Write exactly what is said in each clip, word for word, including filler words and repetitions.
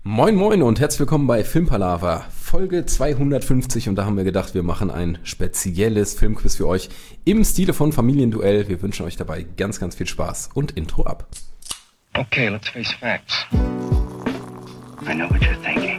Moin Moin und herzlich willkommen bei Filmpalava, Folge zweihundertfünfzig, und da haben wir gedacht, wir machen ein spezielles Filmquiz für euch im Stile von Familienduell. Wir wünschen euch dabei ganz, ganz viel Spaß und Intro ab. Okay, let's face facts. I know what you're thinking.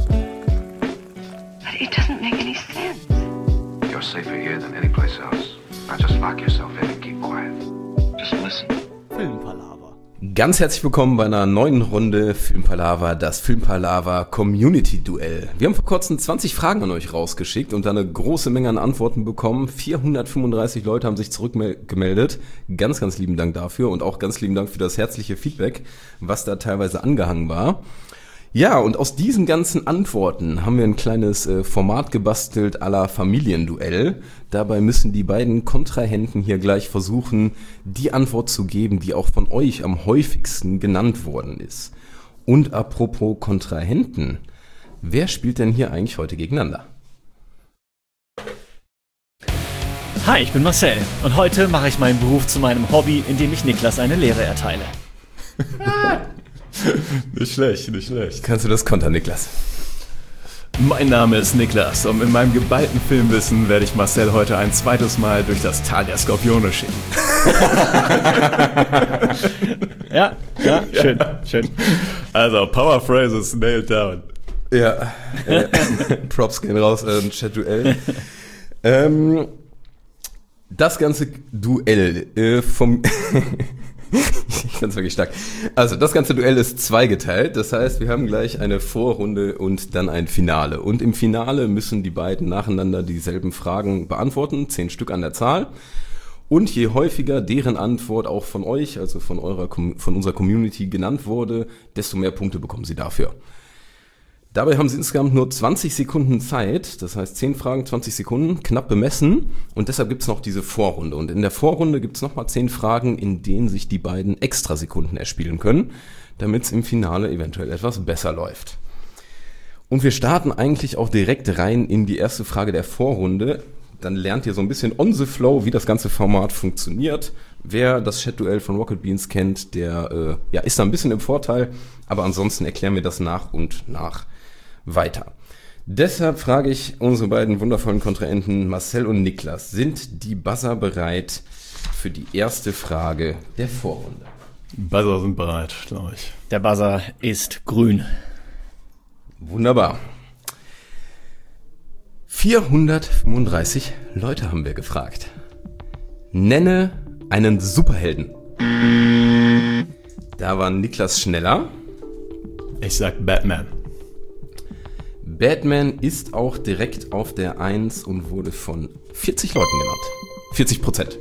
But it doesn't make any sense. You're safer here than any place else. Now just lock yourself in and keep quiet. Just listen. Filmpalava. Ganz herzlich willkommen bei einer neuen Runde Filmpalava, das Filmpalava Community Duell. Wir haben vor kurzem zwanzig Fragen an euch rausgeschickt und eine große Menge an Antworten bekommen. vierhundertfünfunddreißig Leute haben sich zurückgemeldet. Ganz, ganz lieben Dank dafür und auch ganz lieben Dank für das herzliche Feedback, was da teilweise angehangen war. Ja, und aus diesen ganzen Antworten haben wir ein kleines äh, Format gebastelt à la Familienduell. Dabei müssen die beiden Kontrahenten hier gleich versuchen, die Antwort zu geben, die auch von euch am häufigsten genannt worden ist. Und apropos Kontrahenten, wer spielt denn hier eigentlich heute gegeneinander? Hi, ich bin Marcel und heute mache ich meinen Beruf zu meinem Hobby, indem ich Niklas eine Lehre erteile. Nicht schlecht, nicht schlecht. Kannst du das kontern, Niklas? Mein Name ist Niklas und mit meinem geballten Filmwissen werde ich Marcel heute ein zweites Mal durch das Tal der Skorpione schicken. Ja, ja, schön, schön. Also, Power Phrases nailed down. Ja, äh, Props gehen raus, äh, Chat-Duell. ähm, das ganze Duell äh, vom... Ich find's wirklich stark. Also, das ganze Duell ist zweigeteilt. Das heißt, wir haben gleich eine Vorrunde und dann ein Finale. Und im Finale müssen die beiden nacheinander dieselben Fragen beantworten. Zehn Stück an der Zahl. Und je häufiger deren Antwort auch von euch, also von eurer, von unserer Community genannt wurde, desto mehr Punkte bekommen sie dafür. Dabei haben sie insgesamt nur zwanzig Sekunden Zeit, das heißt zehn Fragen, zwanzig Sekunden, knapp bemessen, und deshalb gibt's noch diese Vorrunde. Und in der Vorrunde gibt's nochmal zehn Fragen, in denen sich die beiden extra Sekunden erspielen können, damit's im Finale eventuell etwas besser läuft. Und wir starten eigentlich auch direkt rein in die erste Frage der Vorrunde. Dann lernt ihr so ein bisschen on the flow, wie das ganze Format funktioniert. Wer das Chat-Duell von Rocket Beans kennt, der äh, ja, ist da ein bisschen im Vorteil, aber ansonsten erklären wir das nach und nach weiter. Deshalb frage ich unsere beiden wundervollen Kontrahenten Marcel und Niklas, sind die Buzzer bereit für die erste Frage der Vorrunde? Buzzer sind bereit, glaube ich. Der Buzzer ist grün. Wunderbar. vierhundertfünfunddreißig Leute haben wir gefragt. Nenne einen Superhelden. Da war Niklas schneller. Ich sag Batman. Batman ist auch direkt auf der eins und wurde von vierzig Leuten genannt. vierzig Prozent.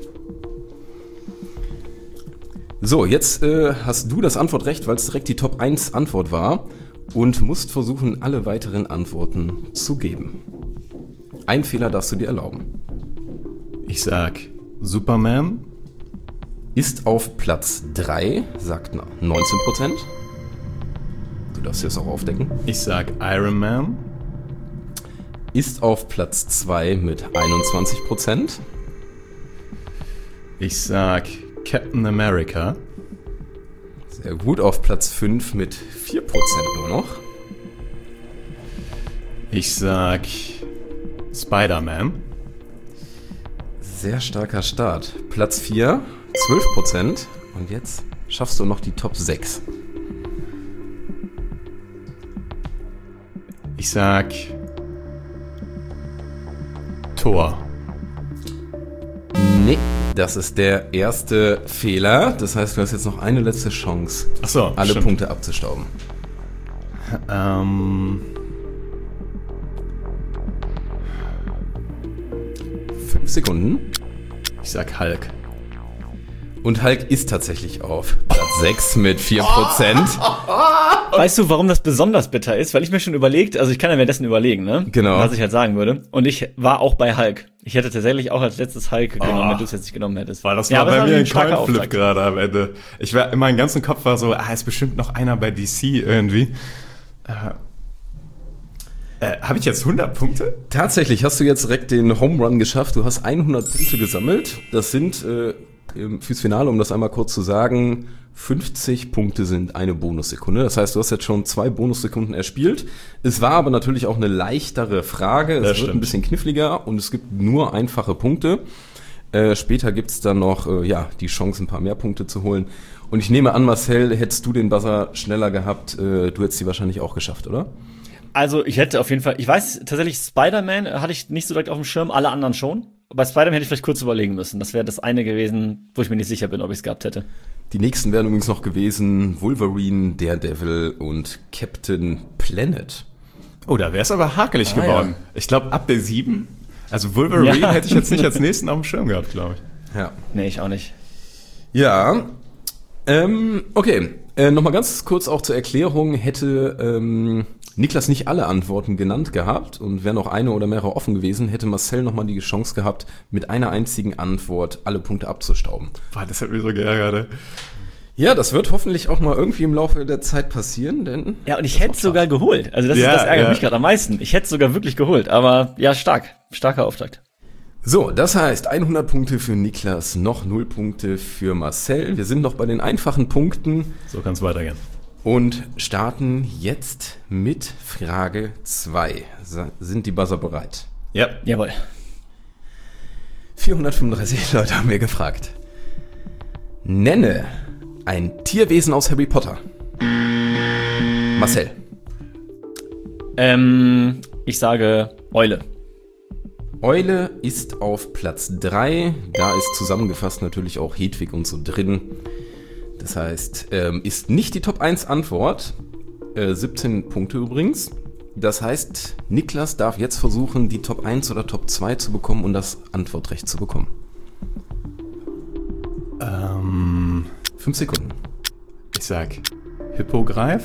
So, jetzt äh, hast du das Antwortrecht, weil es direkt die Top eins Antwort war, und musst versuchen, alle weiteren Antworten zu geben. Ein Fehler darfst du dir erlauben. Ich sag Superman. Ist auf Platz drei, sagt neunzehn Prozent. Du darfst dir das auch aufdecken. Ich sag Iron Man. Ist auf Platz zwei mit einundzwanzig Prozent. Ich sag Captain America. Sehr gut, auf Platz fünf mit vier Prozent nur noch. Ich sag Spider-Man. Sehr starker Start. Platz vier, zwölf Prozent. Und jetzt schaffst du noch die Top sechs. Ich sag Thor. Nee, das ist der erste Fehler. Das heißt, du hast jetzt noch eine letzte Chance, Ach so, alle stimmt. Punkte abzustauben. Ähm, Fünf Sekunden. ich sag Hulk. Und Hulk ist tatsächlich auf Platz sechs mit vier Prozent. Weißt du, warum das besonders bitter ist? Weil ich mir schon überlegt, also ich kann ja währenddessen überlegen, ne? Genau. Was ich halt sagen würde. Und ich war auch bei Hulk. Ich hätte tatsächlich auch als letztes Hulk genommen, wenn du es jetzt nicht genommen hättest. Weil das Ja, war aber bei es mir ein ein starker Coinflip Auftakt. gerade am Ende. Ich war, in meinem ganzen Kopf war so, ah, ist bestimmt noch einer bei D C irgendwie. Äh, äh, Habe ich jetzt hundert Punkte? Tatsächlich hast du jetzt direkt den Home Run geschafft. Du hast hundert Punkte gesammelt. Das sind äh, fürs Finale, um das einmal kurz zu sagen, fünfzig Punkte sind eine Bonussekunde. Das heißt, du hast jetzt schon zwei Bonussekunden erspielt. Es war aber natürlich auch eine leichtere Frage. Es Das wird stimmt. ein bisschen kniffliger und es gibt nur einfache Punkte. Äh, später gibt's dann noch äh, ja die Chance, ein paar mehr Punkte zu holen. Und ich nehme an, Marcel, hättest du den Buzzer schneller gehabt, äh, du hättest die wahrscheinlich auch geschafft, oder? Also ich hätte auf jeden Fall, ich weiß tatsächlich, Spider-Man hatte ich nicht so direkt auf dem Schirm, alle anderen schon. Bei Spider-Man hätte ich vielleicht kurz überlegen müssen. Das wäre das eine gewesen, wo ich mir nicht sicher bin, ob ich es gehabt hätte. Die nächsten wären übrigens noch gewesen Wolverine, Daredevil und Captain Planet. Oh, da wäre es aber hakelig Ah, geworden. ja. Ich glaube, ab der sieben, also Wolverine Ja. hätte ich jetzt nicht als nächsten auf dem Schirm gehabt, glaube ich. Ja. Nee, ich auch nicht. Ja, ähm, okay. Äh, Nochmal ganz kurz auch zur Erklärung. Hätte ähm, Niklas nicht alle Antworten genannt gehabt und wäre noch eine oder mehrere offen gewesen, hätte Marcel nochmal die Chance gehabt, mit einer einzigen Antwort alle Punkte abzustauben. Boah, das hat mich so geärgert. ey. Ja, das wird hoffentlich auch mal irgendwie im Laufe der Zeit passieren, denn... Ja, und ich das hätte macht es sogar Spaß. geholt. Also das, Ja, ist, das ärgert ja. mich gerade am meisten. Ich hätte es sogar wirklich geholt. Aber ja, stark. Starker Auftakt. So, das heißt hundert Punkte für Niklas, noch null Punkte für Marcel. Wir sind noch bei den einfachen Punkten. So kann es weitergehen. Und starten jetzt mit Frage zwei. Sind die Buzzer bereit? Ja. Jawohl. vierhundertfünfunddreißig Leute haben wir gefragt. Nenne ein Tierwesen aus Harry Potter. Marcel. Ähm, ich sage Eule. Eule ist auf Platz drei. Da ist zusammengefasst natürlich auch Hedwig und so drin. Das heißt, ähm, ist nicht die Top eins Antwort. Äh, siebzehn Punkte übrigens. Das heißt, Niklas darf jetzt versuchen, die Top eins oder Top zwei zu bekommen und das Antwortrecht zu bekommen. Ähm, Fünf Sekunden. ich sag Hippogreif.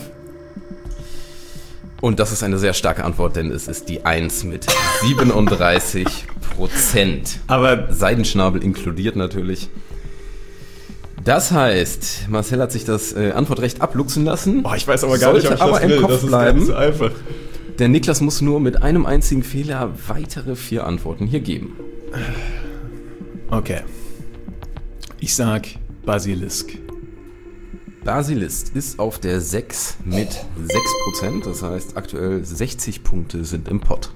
Und das ist eine sehr starke Antwort, denn es ist die eins mit siebenunddreißig Prozent. Aber Seidenschnabel inkludiert natürlich. Das heißt, Marcel hat sich das äh, Antwortrecht abluchsen lassen. boah, ich weiß aber gar nicht, ob ich Sollte das aber im will. Kopf das ist bleiben. gar nicht so einfach. Der Niklas muss nur mit einem einzigen Fehler weitere vier Antworten hier geben. Okay. Ich sag Basilisk. Basilisk ist auf der sechs mit sechs Prozent. Das heißt, aktuell sechzig Punkte sind im Pott.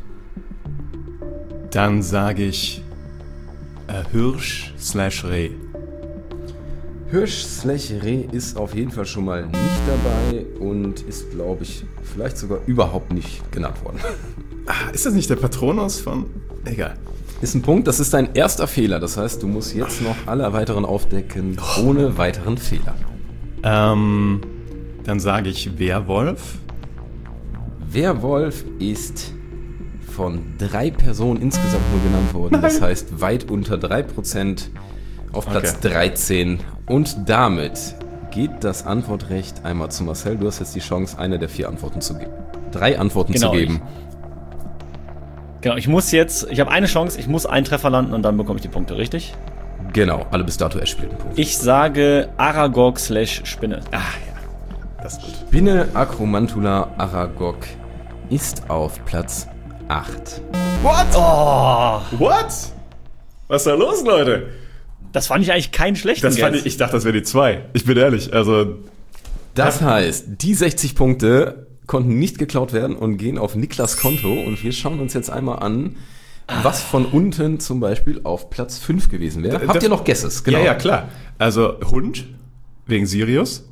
Dann sage ich äh, Hirsch slash Reh. Hirsch slash Reh ist auf jeden Fall schon mal nicht dabei und ist, glaube ich, vielleicht sogar überhaupt nicht genannt worden. Ah, ist das nicht der Patronus von... Egal. Ist ein Punkt, das ist dein erster Fehler. Das heißt, du musst jetzt noch alle weiteren aufdecken, ohne weiteren Fehler. Ähm, dann sage ich Werwolf. Werwolf ist von drei Personen insgesamt nur genannt worden. Das heißt, weit unter drei Prozent auf Platz Okay. dreizehn. Und damit geht das Antwortrecht einmal zu Marcel. Du hast jetzt die Chance, eine der vier Antworten zu geben. Drei Antworten Genau, zu geben. Genau, ich muss jetzt, ich habe eine Chance, ich muss einen Treffer landen und dann bekomme ich die Punkte, richtig? Genau, alle bis dato erspielten Punkte. Ich sage Aragog slash Spinne. Ah ja, das ist gut. Spinne Acromantula Aragog ist auf Platz acht. What? Oh, What? Was ist da los, Leute? das fand ich eigentlich keinen schlechten Das fand Guess. ich, ich dachte, das wäre die zwei. Ich bin ehrlich, also... Das heißt, die sechzig Punkte konnten nicht geklaut werden und gehen auf Niklas Konto. Und wir schauen uns jetzt einmal an, was von unten zum Beispiel auf Platz fünf gewesen wäre. Habt Das- ihr noch Guesses? Genau. Ja, ja, klar. Also Hund, wegen Sirius.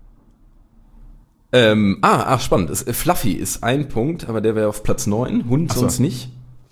Ähm, ah, ach, spannend. Es, äh, Fluffy ist ein Punkt, aber der wäre auf Platz neun. Hund Ach so. sonst nicht.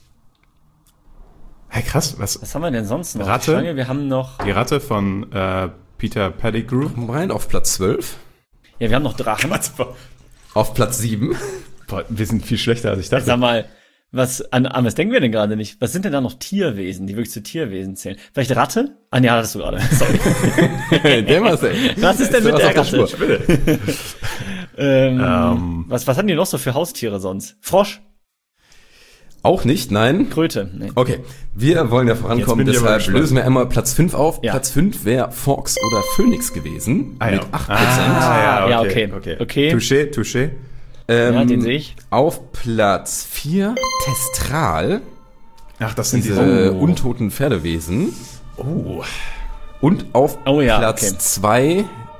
Hey, krass, was? Was haben wir denn sonst noch? Ratte? Die Schlange, wir haben noch, Die Ratte von äh, Peter Pettigrew. Rein auf Platz zwölf. ja, wir haben noch Drachen. Auf Platz sieben. Boah, wir sind viel schlechter, als ich dachte. Sag mal, was, an, an was denken wir denn gerade nicht? Was sind denn da noch Tierwesen, die wirklich zu Tierwesen zählen? Vielleicht Ratte? Ah, nee, hattest du gerade. Sorry. Der Marcel. Was ist denn mit Was der auf der Ratte? Spur. Ähm, Ähm. was, was hatten die noch so für Haustiere sonst? Frosch? Auch nicht, nein. Kröte? Nee. Okay, wir wollen ja vorankommen, Jetzt bin ich aber deshalb gespannt. lösen wir einmal Platz fünf auf. Ja. Platz fünf wäre Fox oder Phönix gewesen Ah, ja. mit acht Prozent. Ah, ja, okay. okay. Okay. Touché, touché. Ähm, Ja, den sehe ich. Auf Platz vier Testral, Ach, das sind diese diese... Oh. untoten Pferdewesen. Oh. Und auf Oh ja, Platz okay. zwei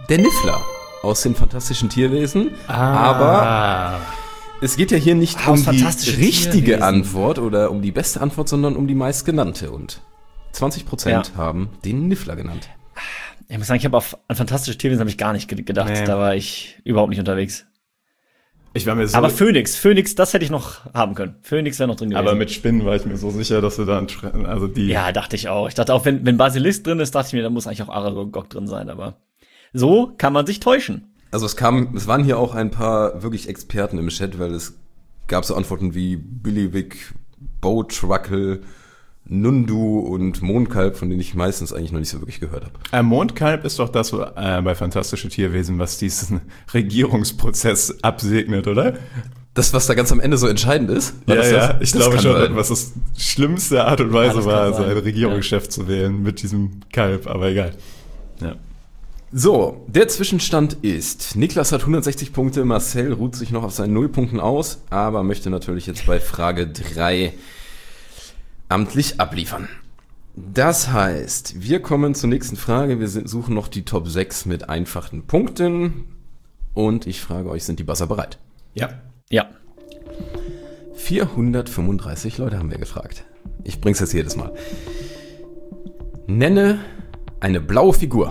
der Niffler aus den Fantastischen Tierwesen. Ah. Aber es geht ja hier nicht Aus um die Fantastischen richtige Tierwesen. Antwort oder um die beste Antwort, sondern um die meistgenannte. Und zwanzig Prozent Ja. haben den Niffler genannt. Ich muss sagen, ich habe auf an fantastische Tierwesen habe ich gar nicht ge- gedacht. Nee. Da war ich überhaupt nicht unterwegs. Ich war mir so, Aber Phoenix, Phoenix, das hätte ich noch haben können. Phoenix wäre noch drin gewesen. aber mit Spinnen war ich mir so sicher, dass du da, ein Tre- also die, Ja, dachte ich auch. Ich dachte auch, wenn, wenn Basilisk drin ist, dachte ich mir, da muss eigentlich auch Aragog drin sein, aber so kann man sich täuschen. Also es kam, es waren hier auch ein paar wirklich Experten im Chat, weil es gab so Antworten wie Billywick, Boatruckle, Nundu und Mondkalb, von denen ich meistens eigentlich noch nicht so wirklich gehört habe. Äh, Mondkalb ist doch das äh, bei Fantastische Tierwesen, was diesen Regierungsprozess absegnet, oder? Das, was da ganz am Ende so entscheidend ist? War das das? ich Das glaube kann schon, sein. was das schlimmste Art und Weise Alles war, kann so sein. einen Regierungschef zu wählen mit diesem Kalb, aber egal. Ja. So, der Zwischenstand ist, Niklas hat hundertsechzig Punkte, Marcel ruht sich noch auf seinen Nullpunkten aus, aber möchte natürlich jetzt bei Frage drei amtlich abliefern. Das heißt, wir kommen zur nächsten Frage, wir sind, suchen noch die Top sechs mit einfachen Punkten und ich frage euch, sind die Buzzer bereit? Ja. Ja. vierhundertfünfunddreißig Leute haben wir gefragt. Ich bring's jetzt jedes Mal. Nenne eine blaue Figur.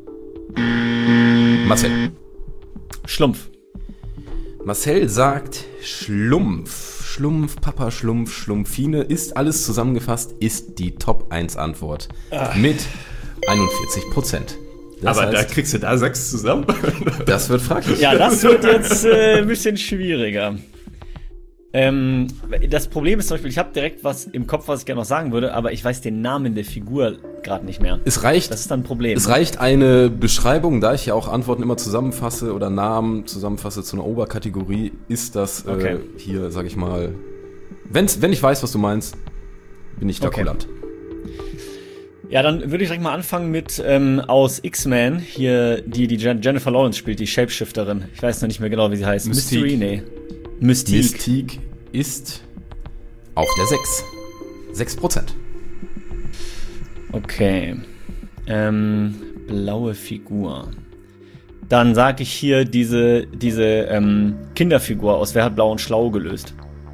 Marcel. Schlumpf. Marcel sagt Schlumpf. Schlumpf, Papa Schlumpf, Schlumpfine ist alles zusammengefasst, ist die Top eins Antwort mit einundvierzig Prozent. Das aber da heißt, kriegst du da sechs zusammen. das wird fraglich. Ja, das wird jetzt äh, ein bisschen schwieriger. Ähm, das Problem ist zum Beispiel, ich habe direkt was im Kopf, was ich gerne noch sagen würde, aber ich weiß den Namen der Figur gerade nicht mehr. Es reicht, Das ist dann ein Problem. es reicht eine Beschreibung, da ich ja auch Antworten immer zusammenfasse oder Namen zusammenfasse zu einer Oberkategorie, ist das äh, Okay. hier, sag ich mal, wenn's, wenn ich weiß, was du meinst, bin ich da Okay. kulant. Ja, dann würde ich direkt mal anfangen mit ähm, aus X-Men, hier die, die Jen- Jennifer Lawrence spielt, die Shapeshifterin. Ich weiß noch nicht mehr genau, wie sie heißt. Mystique. Mystery? Nee. Mystique. Mystique ist auf der sechs. sechs Prozent. Okay. Ähm, blaue Figur. Dann sage ich hier diese, diese ähm, Kinderfigur aus Wer hat Blau und Schlau gelöst.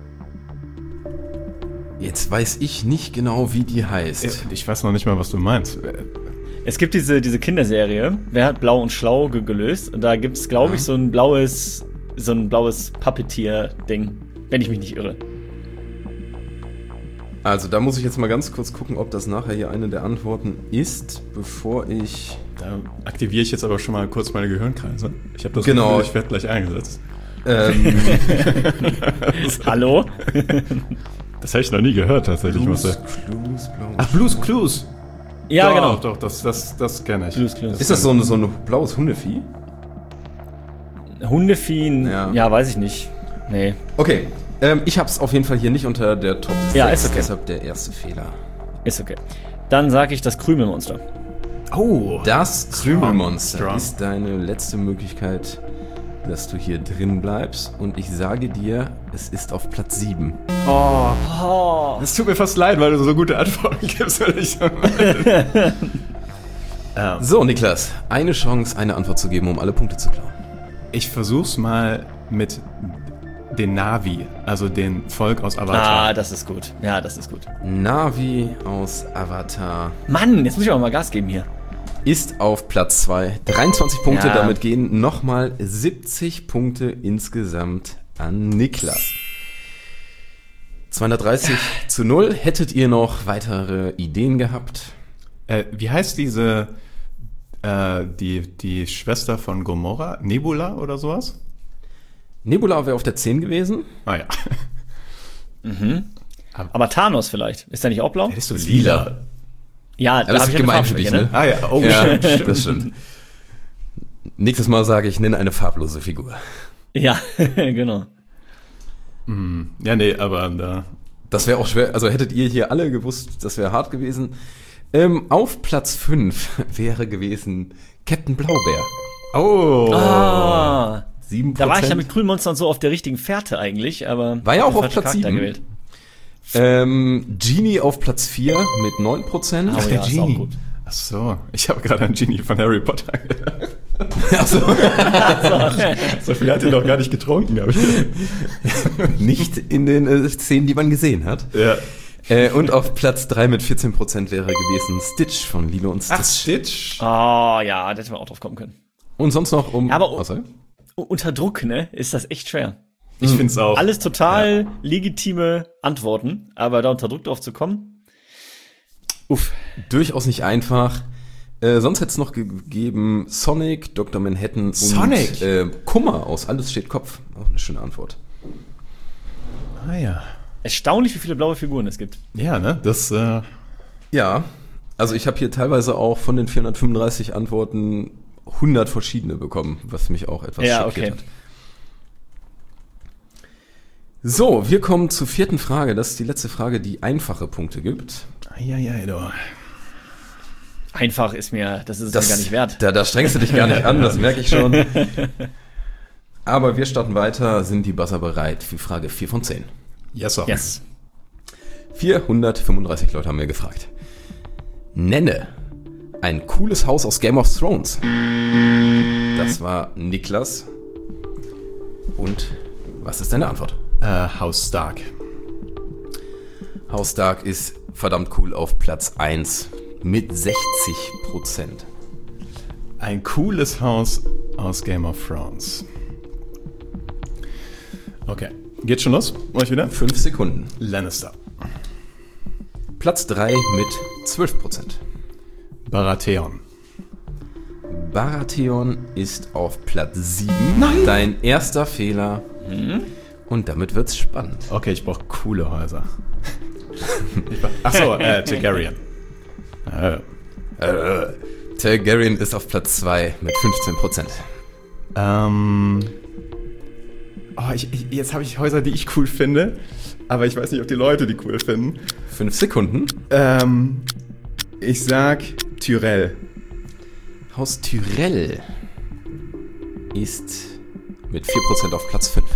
Jetzt weiß ich nicht genau, wie die heißt. Ich weiß noch nicht mal, was du meinst. Es gibt diese, diese Kinderserie, Wer hat Blau und Schlau ge gelöst. Und da gibt es, glaube ich, so ein blaues, so ein blaues Puppeteer-Ding, wenn ich mich nicht irre. Also da muss ich jetzt mal ganz kurz gucken, ob das nachher hier eine der Antworten ist, bevor ich... Da aktiviere ich jetzt aber schon mal kurz meine Gehirnkreise. Ich habe das Genau. Gefühl, ich werde gleich eingesetzt. Ähm, Hallo? Das habe ich noch nie gehört, tatsächlich. Blues, Musste. Clues, Blau. Ach, Blues Clues. Ja, doch, genau. Doch, das, das, das kenne ich. Blues Clues. Ist das so ein, so ein blaues Hundevieh? Hundevieh? Ja. Ja. weiß ich nicht. Nee. Okay, ähm, ich hab's auf jeden Fall hier nicht unter der Top Ja, sechs, ist okay. deshalb der erste Fehler. Ist okay. Dann sage ich das Krümelmonster. Oh. Das Krümelmonster Strong. ist deine letzte Möglichkeit, dass du hier drin bleibst. Und ich sage dir, es ist auf Platz sieben. Oh. Es tut mir fast leid, weil du so gute Antworten gibst. Weil ich so ähm, So, Niklas, eine Chance, eine Antwort zu geben, um alle Punkte zu klauen. ich versuch's mal mit den Navi, also den Volk aus Avatar. Ah, das ist gut. Ja, das ist gut. Navi aus Avatar Mann, jetzt muss ich auch mal Gas geben hier. ist auf Platz zwei. dreiundzwanzig Punkte, Ja. damit gehen nochmal siebzig Punkte insgesamt an Niklas. zweihundertdreißig zu null. Hättet ihr noch weitere Ideen gehabt? Äh, wie heißt diese, äh, die, die Schwester von Gomorra? Nebula oder sowas? Nebula wäre auf der zehn gewesen. Ah ja. Aber Thanos vielleicht. Ist der nicht auch blau? Ist so Lila. Ja, Aber das hab ist ich eine gemein für Farbschwäche, dich, ne? Ah ja, oh Ja, shit. das stimmt. Nächstes Mal sage ich, nenne eine farblose Figur. Ja, genau. Ja, nee, aber da. Das wäre auch schwer. Also hättet ihr hier alle gewusst, das wäre hart gewesen. Ähm, auf Platz fünf wäre gewesen Captain Blaubeer. Oh! Ah, sieben da war ich ja Prozent. mit Grünmonster und so auf der richtigen Fährte eigentlich, aber War ja auch den auf falschen Platz Charakter sieben. gewählt. Ähm, Genie auf Platz vier mit neun Prozent. Oh ja, ist auch gut. Ach so, ich habe gerade an Genie von Harry Potter gedacht. Achso. So viel hat er doch gar nicht getrunken, habe ich gedacht. Nicht in den äh, Szenen, die man gesehen hat. Ja. Äh, und auf Platz drei mit vierzehn Prozent wäre gewesen Stitch von Lilo und Stitch. Ach, Stitch. Oh ja, da hätten wir auch drauf kommen können. Und sonst noch um... Ja, aber u- was soll? unter Druck, ne, ist das echt schwer. Ich find's auch. Alles total legitime Antworten, aber da unter Druck drauf zu kommen, uff. Durchaus nicht einfach. Äh, sonst hätte es noch gegeben Sonic, Doktor Manhattan und Sonic? Äh, Kummer aus Alles steht Kopf. Auch eine schöne Antwort. Ah ja. Erstaunlich, wie viele blaue Figuren es gibt. Ja, ne? Das, äh... Ja, also ich habe hier teilweise auch von den vierhundertfünfunddreißig Antworten hundert verschiedene bekommen, was mich auch etwas Ja, schockiert okay. hat. So, wir kommen zur vierten Frage. Das ist die letzte Frage, die einfache Punkte gibt. Ja, ja, du. Einfach ist mir, das ist es Das mir gar nicht wert. Da, da strengst du dich gar nicht an, das merke ich schon. Aber wir starten weiter. Sind die Buzzer bereit für Frage vier von zehn? Yes, sir. Yes. vierhundertfünfunddreißig Leute haben wir gefragt. Nenne ein cooles Haus aus Game of Thrones. Das war Niklas. Und was ist deine Antwort? Äh, Haus Stark. Haus Stark ist verdammt cool auf Platz eins mit sechzig Prozent. Ein cooles Haus aus Game of Thrones. Okay. Geht schon los? Mach ich wieder? Fünf Sekunden. Lannister. Platz drei mit zwölf Prozent. Baratheon. Baratheon ist auf Platz sieben. Nein! Dein erster Fehler. Und damit wird's spannend. Okay, ich brauche coole Häuser. Achso, äh, Targaryen. Äh, Äh, Targaryen ist auf Platz zwei mit fünfzehn Prozent. ähm. Oh, ich, ich, jetzt habe ich Häuser, die ich cool finde, aber ich weiß nicht, ob die Leute die cool finden. Fünf Sekunden. Ähm, ich sag Tyrell. Haus Tyrell ist mit vier Prozent auf Platz fünf.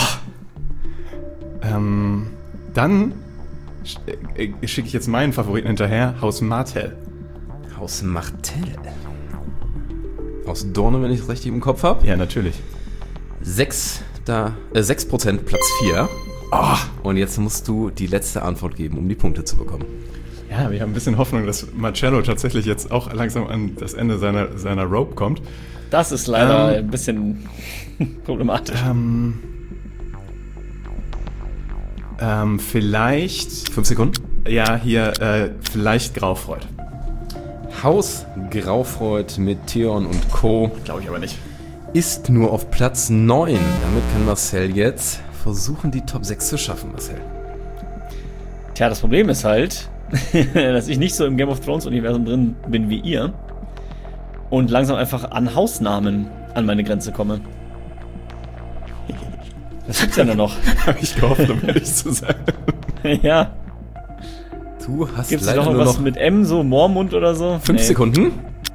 Ähm, dann sch äh, schicke ich jetzt meinen Favoriten hinterher, Haus Martell. Haus Martell. Aus Dorne, wenn ich es richtig im Kopf habe. Ja, natürlich. Sechs, da, äh, sechs Prozent Platz vier. Oh, und jetzt musst du die letzte Antwort geben, um die Punkte zu bekommen. Ja, wir haben ein bisschen Hoffnung, dass Marcello tatsächlich jetzt auch langsam an das Ende seiner, seiner Rope kommt. Das ist leider Ähm. ein bisschen problematisch. Ähm, ähm, vielleicht, Fünf Sekunden. ja, hier, äh, vielleicht Graufreud. Haus Graufreud mit Theon und Co. Glaube ich aber nicht. ist nur auf Platz neun. Damit kann Marcel jetzt versuchen, die Top sechs zu schaffen, Marcel. Tja, das Problem ist halt, dass ich nicht so im Game of Thrones Universum drin bin wie ihr und langsam einfach an Hausnamen an meine Grenze komme. Was gibt's denn da noch? Habe ich gehofft, um ehrlich zu sein. Ja, Du hast gibt's da leider noch nur was noch mit M, so Mormund oder so? fünf Nee. Sekunden.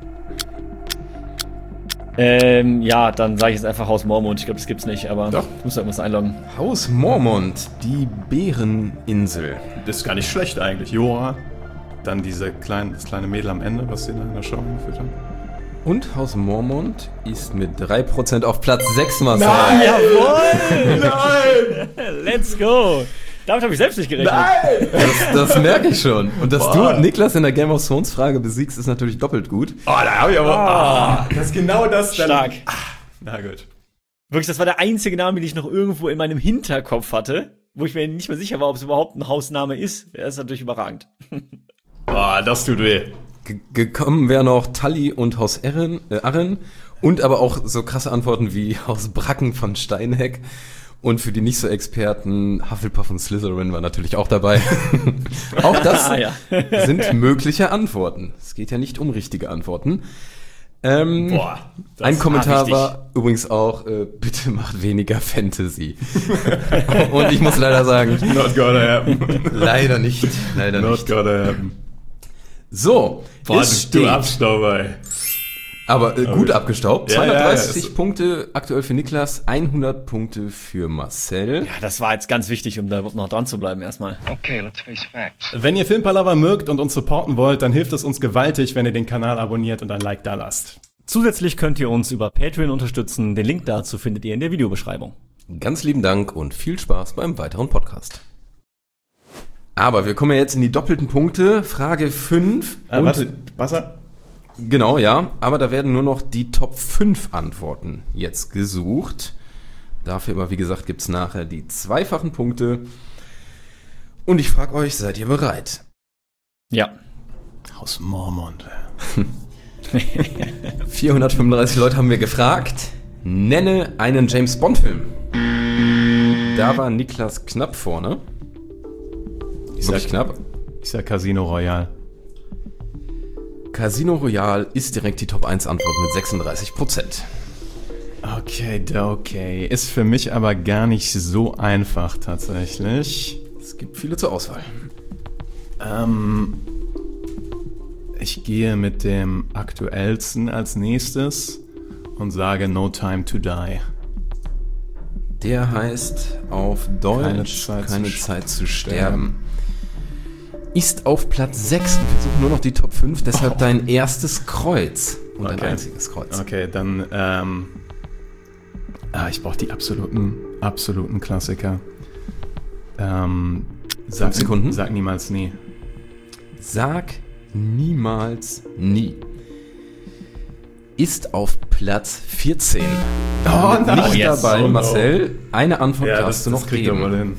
Ähm, ja, dann sage ich jetzt einfach Haus Mormund. Ich glaube, das gibt's nicht, aber Doch. ich muss da irgendwas einloggen. Haus Mormont, die Bäreninsel. Das ist gar nicht schlecht eigentlich. Jora, dann diese kleine, das kleine Mädel am Ende, was sie da in der Show geführt haben. Und Haus Mormont ist mit drei Prozent auf Platz sechs, Marcel. Jawohl! Nein! Let's go! Damit habe ich selbst nicht gerechnet. Das, das merke ich schon. Und dass du Niklas in der Game of Thrones Frage besiegst, ist natürlich doppelt gut. Oh, da habe ich aber... Ah, das ist genau das. Dann, Stark. Ah, na gut. Wirklich, das war der einzige Name, den ich noch irgendwo in meinem Hinterkopf hatte, wo ich mir nicht mehr sicher war, ob es überhaupt ein Hausname ist. Der ist natürlich überragend. Oh, das tut weh. G gekommen wäre noch Tully und Haus Arryn, äh, Arryn und aber auch so krasse Antworten wie Haus Bracken von Steinheck. Und für die nicht so Experten, Hufflepuff und Slytherin war natürlich auch dabei. Auch das Ah, ja. sind mögliche Antworten. Es geht ja nicht um richtige Antworten. Ähm, Boah, das ein Kommentar wichtig. war übrigens auch, äh, bitte macht weniger Fantasy. Und ich muss leider sagen, Not gonna happen. leider nicht. Leider Not nicht. gonna happen. So, Boah, es du steht, Abstauber, ey. aber äh, gut abgestaubt. Ja, ja, ja, zweihundertdreißig ist- Punkte aktuell für Niklas, hundert Punkte für Marcel. Ja, das war jetzt ganz wichtig, um da noch dran zu bleiben erstmal. Okay, let's face facts. Wenn ihr Filmpalava mögt und uns supporten wollt, dann hilft es uns gewaltig, wenn ihr den Kanal abonniert und ein Like da lasst. Zusätzlich könnt ihr uns über Patreon unterstützen. Den Link dazu findet ihr in der Videobeschreibung. Ganz lieben Dank und viel Spaß beim weiteren Podcast. Aber wir kommen ja jetzt in die doppelten Punkte. Frage fünf. Ah, warte, Wasser? Genau, ja. Aber da werden nur noch die Top fünf Antworten jetzt gesucht. Dafür aber, wie gesagt, gibt's nachher die zweifachen Punkte. Und ich frage euch, seid ihr bereit? Ja. Aus Mormont. vierhundertfünfunddreißig Leute haben wir gefragt. Nenne einen James-Bond-Film. Da war Niklas knapp vorne. Ich Wirklich sag, knapp. Ich sag Casino Royale. Casino Royale ist direkt die Top eins Antwort mit sechsunddreißig Prozent. Okay, okay. Ist für mich aber gar nicht so einfach tatsächlich. Es gibt viele zur Auswahl. Ähm, ich gehe mit dem aktuellsten als nächstes und sage No Time to Die. Der heißt auf Deutsch Keine Zeit Keine zu Zeit zu sterben. Ist auf Platz sechs. Wir suchen nur noch die Top fünf, deshalb Oh. dein erstes Kreuz. Und Okay. dein einziges Kreuz. Okay, dann, ähm, ah, ich brauche die absoluten, absoluten Klassiker. Ähm, sag, Fünf Sekunden. Sag niemals nie. Sag niemals nie. Ist auf Platz vierzehn. Oh, Damit nicht yes. dabei, Oh, no. Marcel. Eine Antwort darfst du noch kriegt er mal geben. hin.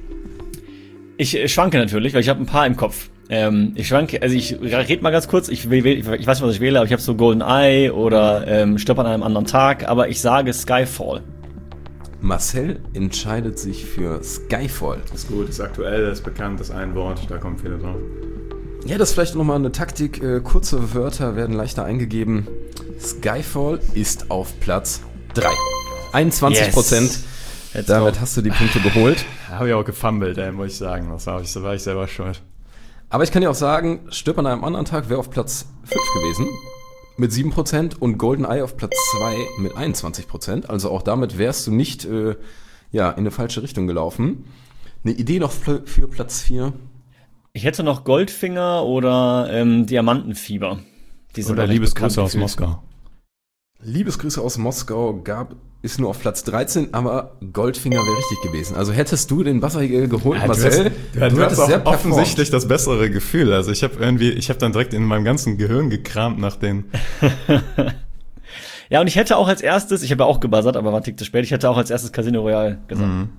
Ich äh, schwanke natürlich, weil ich habe ein paar im Kopf. Ähm, ich schwanke, also ich rede mal ganz kurz, ich, will, ich weiß nicht, was ich wähle, aber ich habe so GoldenEye oder ähm, Stirb an einem anderen Tag, aber ich sage Skyfall. Marcel entscheidet sich für Skyfall. Ist gut, ist aktuell, ist bekannt, ist ein Wort, da kommt viele drauf. Ja, das ist vielleicht nochmal eine Taktik. Äh, kurze Wörter werden leichter eingegeben. Skyfall ist auf Platz drei. einundzwanzig Prozent. Yes. Damit hast du die Punkte geholt. Habe ich auch gefummelt, ey, muss ich sagen. Das war ich, da war ich selber schuld. Aber ich kann dir auch sagen, Stirb an einem anderen Tag wäre auf Platz fünf gewesen. Mit sieben Prozent und GoldenEye auf Platz zwei mit einundzwanzig Prozent. Also auch damit wärst du nicht äh, ja, in eine falsche Richtung gelaufen. Eine Idee noch für für Platz vier. Ich hätte noch Goldfinger oder ähm, Diamantenfieber. Die sind Oder noch recht Liebesgrüße bekannt aus gefühlt. Moskau. Liebesgrüße aus Moskau gab, ist nur auf Platz dreizehn, aber Goldfinger wäre richtig gewesen. Also hättest du den Wasserhegel geholt, Marcel, du hast, du hast auch performt. offensichtlich das bessere Gefühl. Also ich habe irgendwie, ich habe dann direkt in meinem ganzen Gehirn gekramt nach den. Ja, und ich hätte auch als erstes, ich habe ja auch gebuzzert, aber war ein Tick zu spät, ich hätte auch als erstes Casino Royale gesagt. Mhm.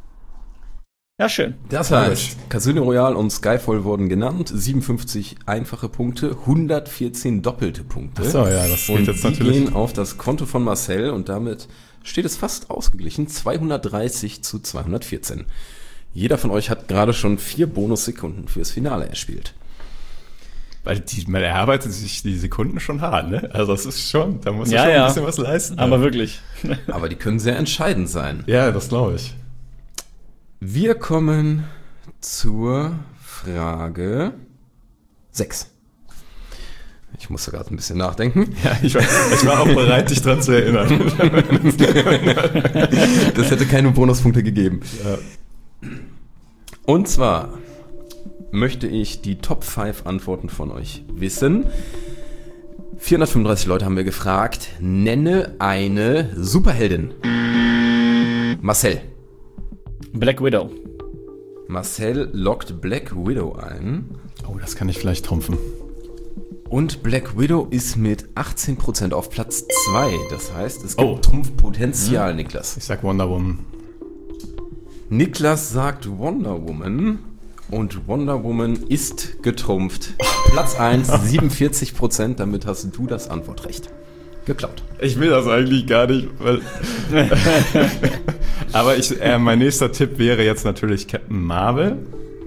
Ja, schön. Das heißt, Casino Royale und Skyfall wurden genannt, siebenundfünfzig einfache Punkte, hundertvierzehn doppelte Punkte. Ach so, ja, das geht und jetzt die natürlich- gehen auf das Konto von Marcel und damit steht es fast ausgeglichen, zweihundertdreißig zu zweihundertvierzehn. Jeder von euch hat gerade schon vier Bonussekunden fürs Finale erspielt. Weil die, man erarbeitet sich die Sekunden schon hart, ne? Also das ist schon, da muss man Ja, schon ja. ein bisschen was leisten. Aber wirklich. Aber die können sehr entscheidend sein. Ja, das glaube ich. Wir kommen zur Frage sechs. Ich musste gerade ein bisschen nachdenken. Ja, ich war, ich war auch bereit, dich dran zu erinnern. Das hätte keine Bonuspunkte gegeben. Ja. Und zwar möchte ich die Top fünf Antworten von euch wissen. vierhundertfünfunddreißig Leute haben wir gefragt. Nenne eine Superheldin. Marcel. Black Widow. Marcel lockt Black Widow ein. Oh, das kann ich vielleicht trumpfen. Und Black Widow ist mit achtzehn Prozent auf Platz zwei. Das heißt, es gibt Oh. Trumpfpotenzial, Niklas. Ich sag Wonder Woman. Niklas sagt Wonder Woman. Und Wonder Woman ist getrumpft. Platz eins, siebenundvierzig Prozent. Damit hast du das Antwortrecht. Geklaut. Ich will das eigentlich gar nicht, weil. Aber ich, äh, mein nächster Tipp wäre jetzt natürlich Captain Marvel.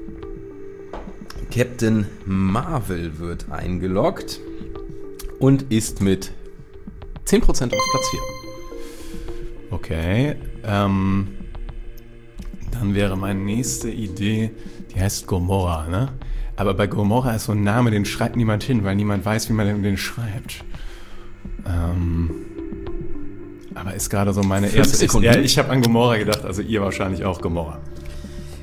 Captain Marvel wird eingeloggt und ist mit zehn Prozent auf Platz vier. Okay. Ähm, dann wäre meine nächste Idee, die heißt Gomorra, ne? Aber bei Gomorra ist so ein Name, den schreibt niemand hin, weil niemand weiß, wie man den schreibt. Ähm, aber ist gerade so meine Fünf erste. Ist, Sekunden. ja, ich habe an Gomorra gedacht, also ihr wahrscheinlich auch Gomorra.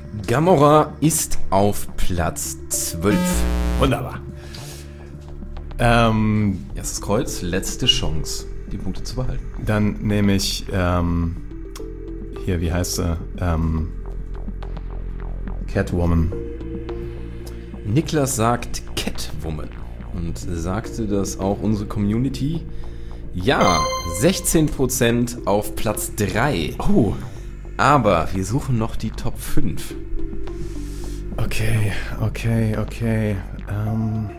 Gamora ist auf Platz zwölf. Wunderbar. Ähm, Erstes Kreuz, letzte Chance, die Punkte zu behalten. dann nehme ich, ähm, hier, wie heißt sie? Ähm, Catwoman. Niklas sagt Catwoman. Und sagte das auch unsere Community? Ja, sechzehn Prozent auf Platz drei. Oh. Aber wir suchen noch die Top fünf. Okay, okay, okay. Ähm,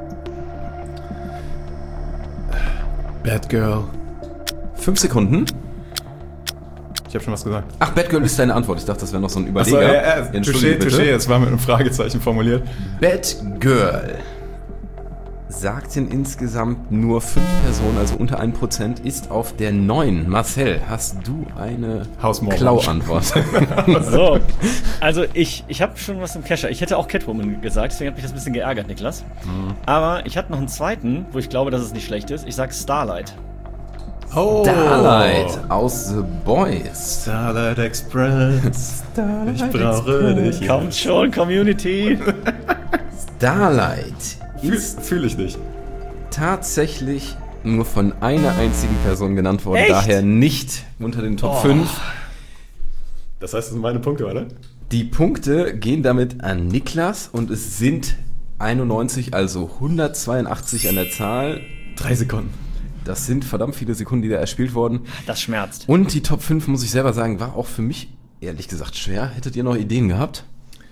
Batgirl. Fünf Sekunden. Ich habe schon was gesagt. Ach, Batgirl ist deine Antwort. Ich dachte, das wäre noch so ein Achso, Überleger. ja, ja, Entschuldige touché, bitte. touché, es war mit einem Fragezeichen formuliert. Batgirl sagten insgesamt nur fünf Personen, also unter ein Prozent, ist auf der neun. Marcel, hast du eine Hausmord. Klau-Antwort? So, also ich, ich habe schon was im Kescher. Ich hätte auch Catwoman gesagt, deswegen hat mich das ein bisschen geärgert, Niklas. Mhm. Aber ich hatte noch einen zweiten, wo ich glaube, dass es nicht schlecht ist. Ich sag Starlight. Oh. Starlight aus The Boys. Starlight Express. Starlight Ich brauche dich. Kommt schon, Community. Starlight Fühl, ist fühl ich nicht. tatsächlich nur von einer einzigen Person genannt worden, Echt? daher nicht unter den Top fünf. Das heißt, das sind meine Punkte, oder? Die Punkte gehen damit an Niklas und es sind einundneunzig, also hundertzweiundachtzig an der Zahl. Drei Sekunden. Das sind verdammt viele Sekunden, die da erspielt wurden. Das schmerzt. Und die Top fünf, muss ich selber sagen, war auch für mich ehrlich gesagt schwer. Hättet ihr noch Ideen gehabt?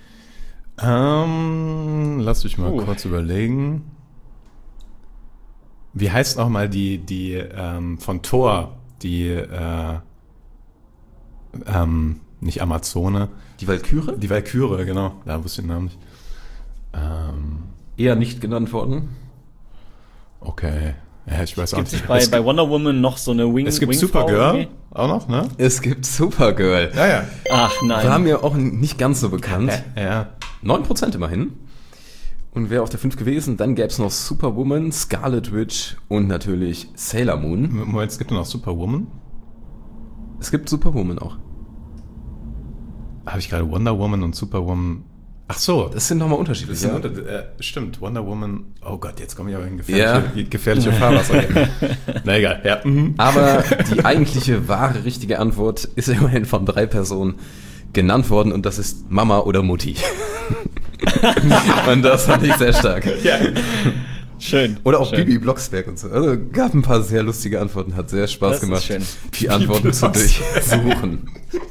Ähm, lass mich mal Uh. kurz überlegen. Wie heißt noch mal die, die ähm, von Thor, die, äh, ähm, nicht Amazone, Die Walküre? die Valkyrie, genau, da wusste ich den Namen nicht. Ähm, Eher nicht genannt worden. okay, ja, ich weiß auch Gibt es nicht. bei, es, bei Wonder Woman noch so eine Wing es gibt Wingfrau Supergirl irgendwie? auch noch, ne? Es gibt Supergirl. Ja, ja. Ach nein. War mir auch nicht ganz so bekannt. Ja. neun Prozent immerhin. Und wäre auf der fünf gewesen, dann gäbe es noch Superwoman, Scarlet Witch und natürlich Sailor Moon. Moment, es gibt noch Superwoman. Es gibt Superwoman auch. Habe ich gerade Wonder Woman und Superwoman. Ach so, Das sind nochmal unterschiedlich. Das Ja? sind unter, äh, stimmt, Wonder Woman. Oh Gott, jetzt komme ich aber in gefährliche, gefährliche Fahrwasser. Na egal, ja. Mhm. Aber die eigentliche, wahre, richtige Antwort ist immerhin von drei Personen genannt worden und das ist Mama oder Mutti. Und das fand ich sehr stark. Ja. Schön. Oder auch schön. Bibi Blocksberg und so. Also gab ein paar sehr lustige Antworten, hat sehr Spaß Das ist gemacht, schön. die Antworten zu durchsuchen.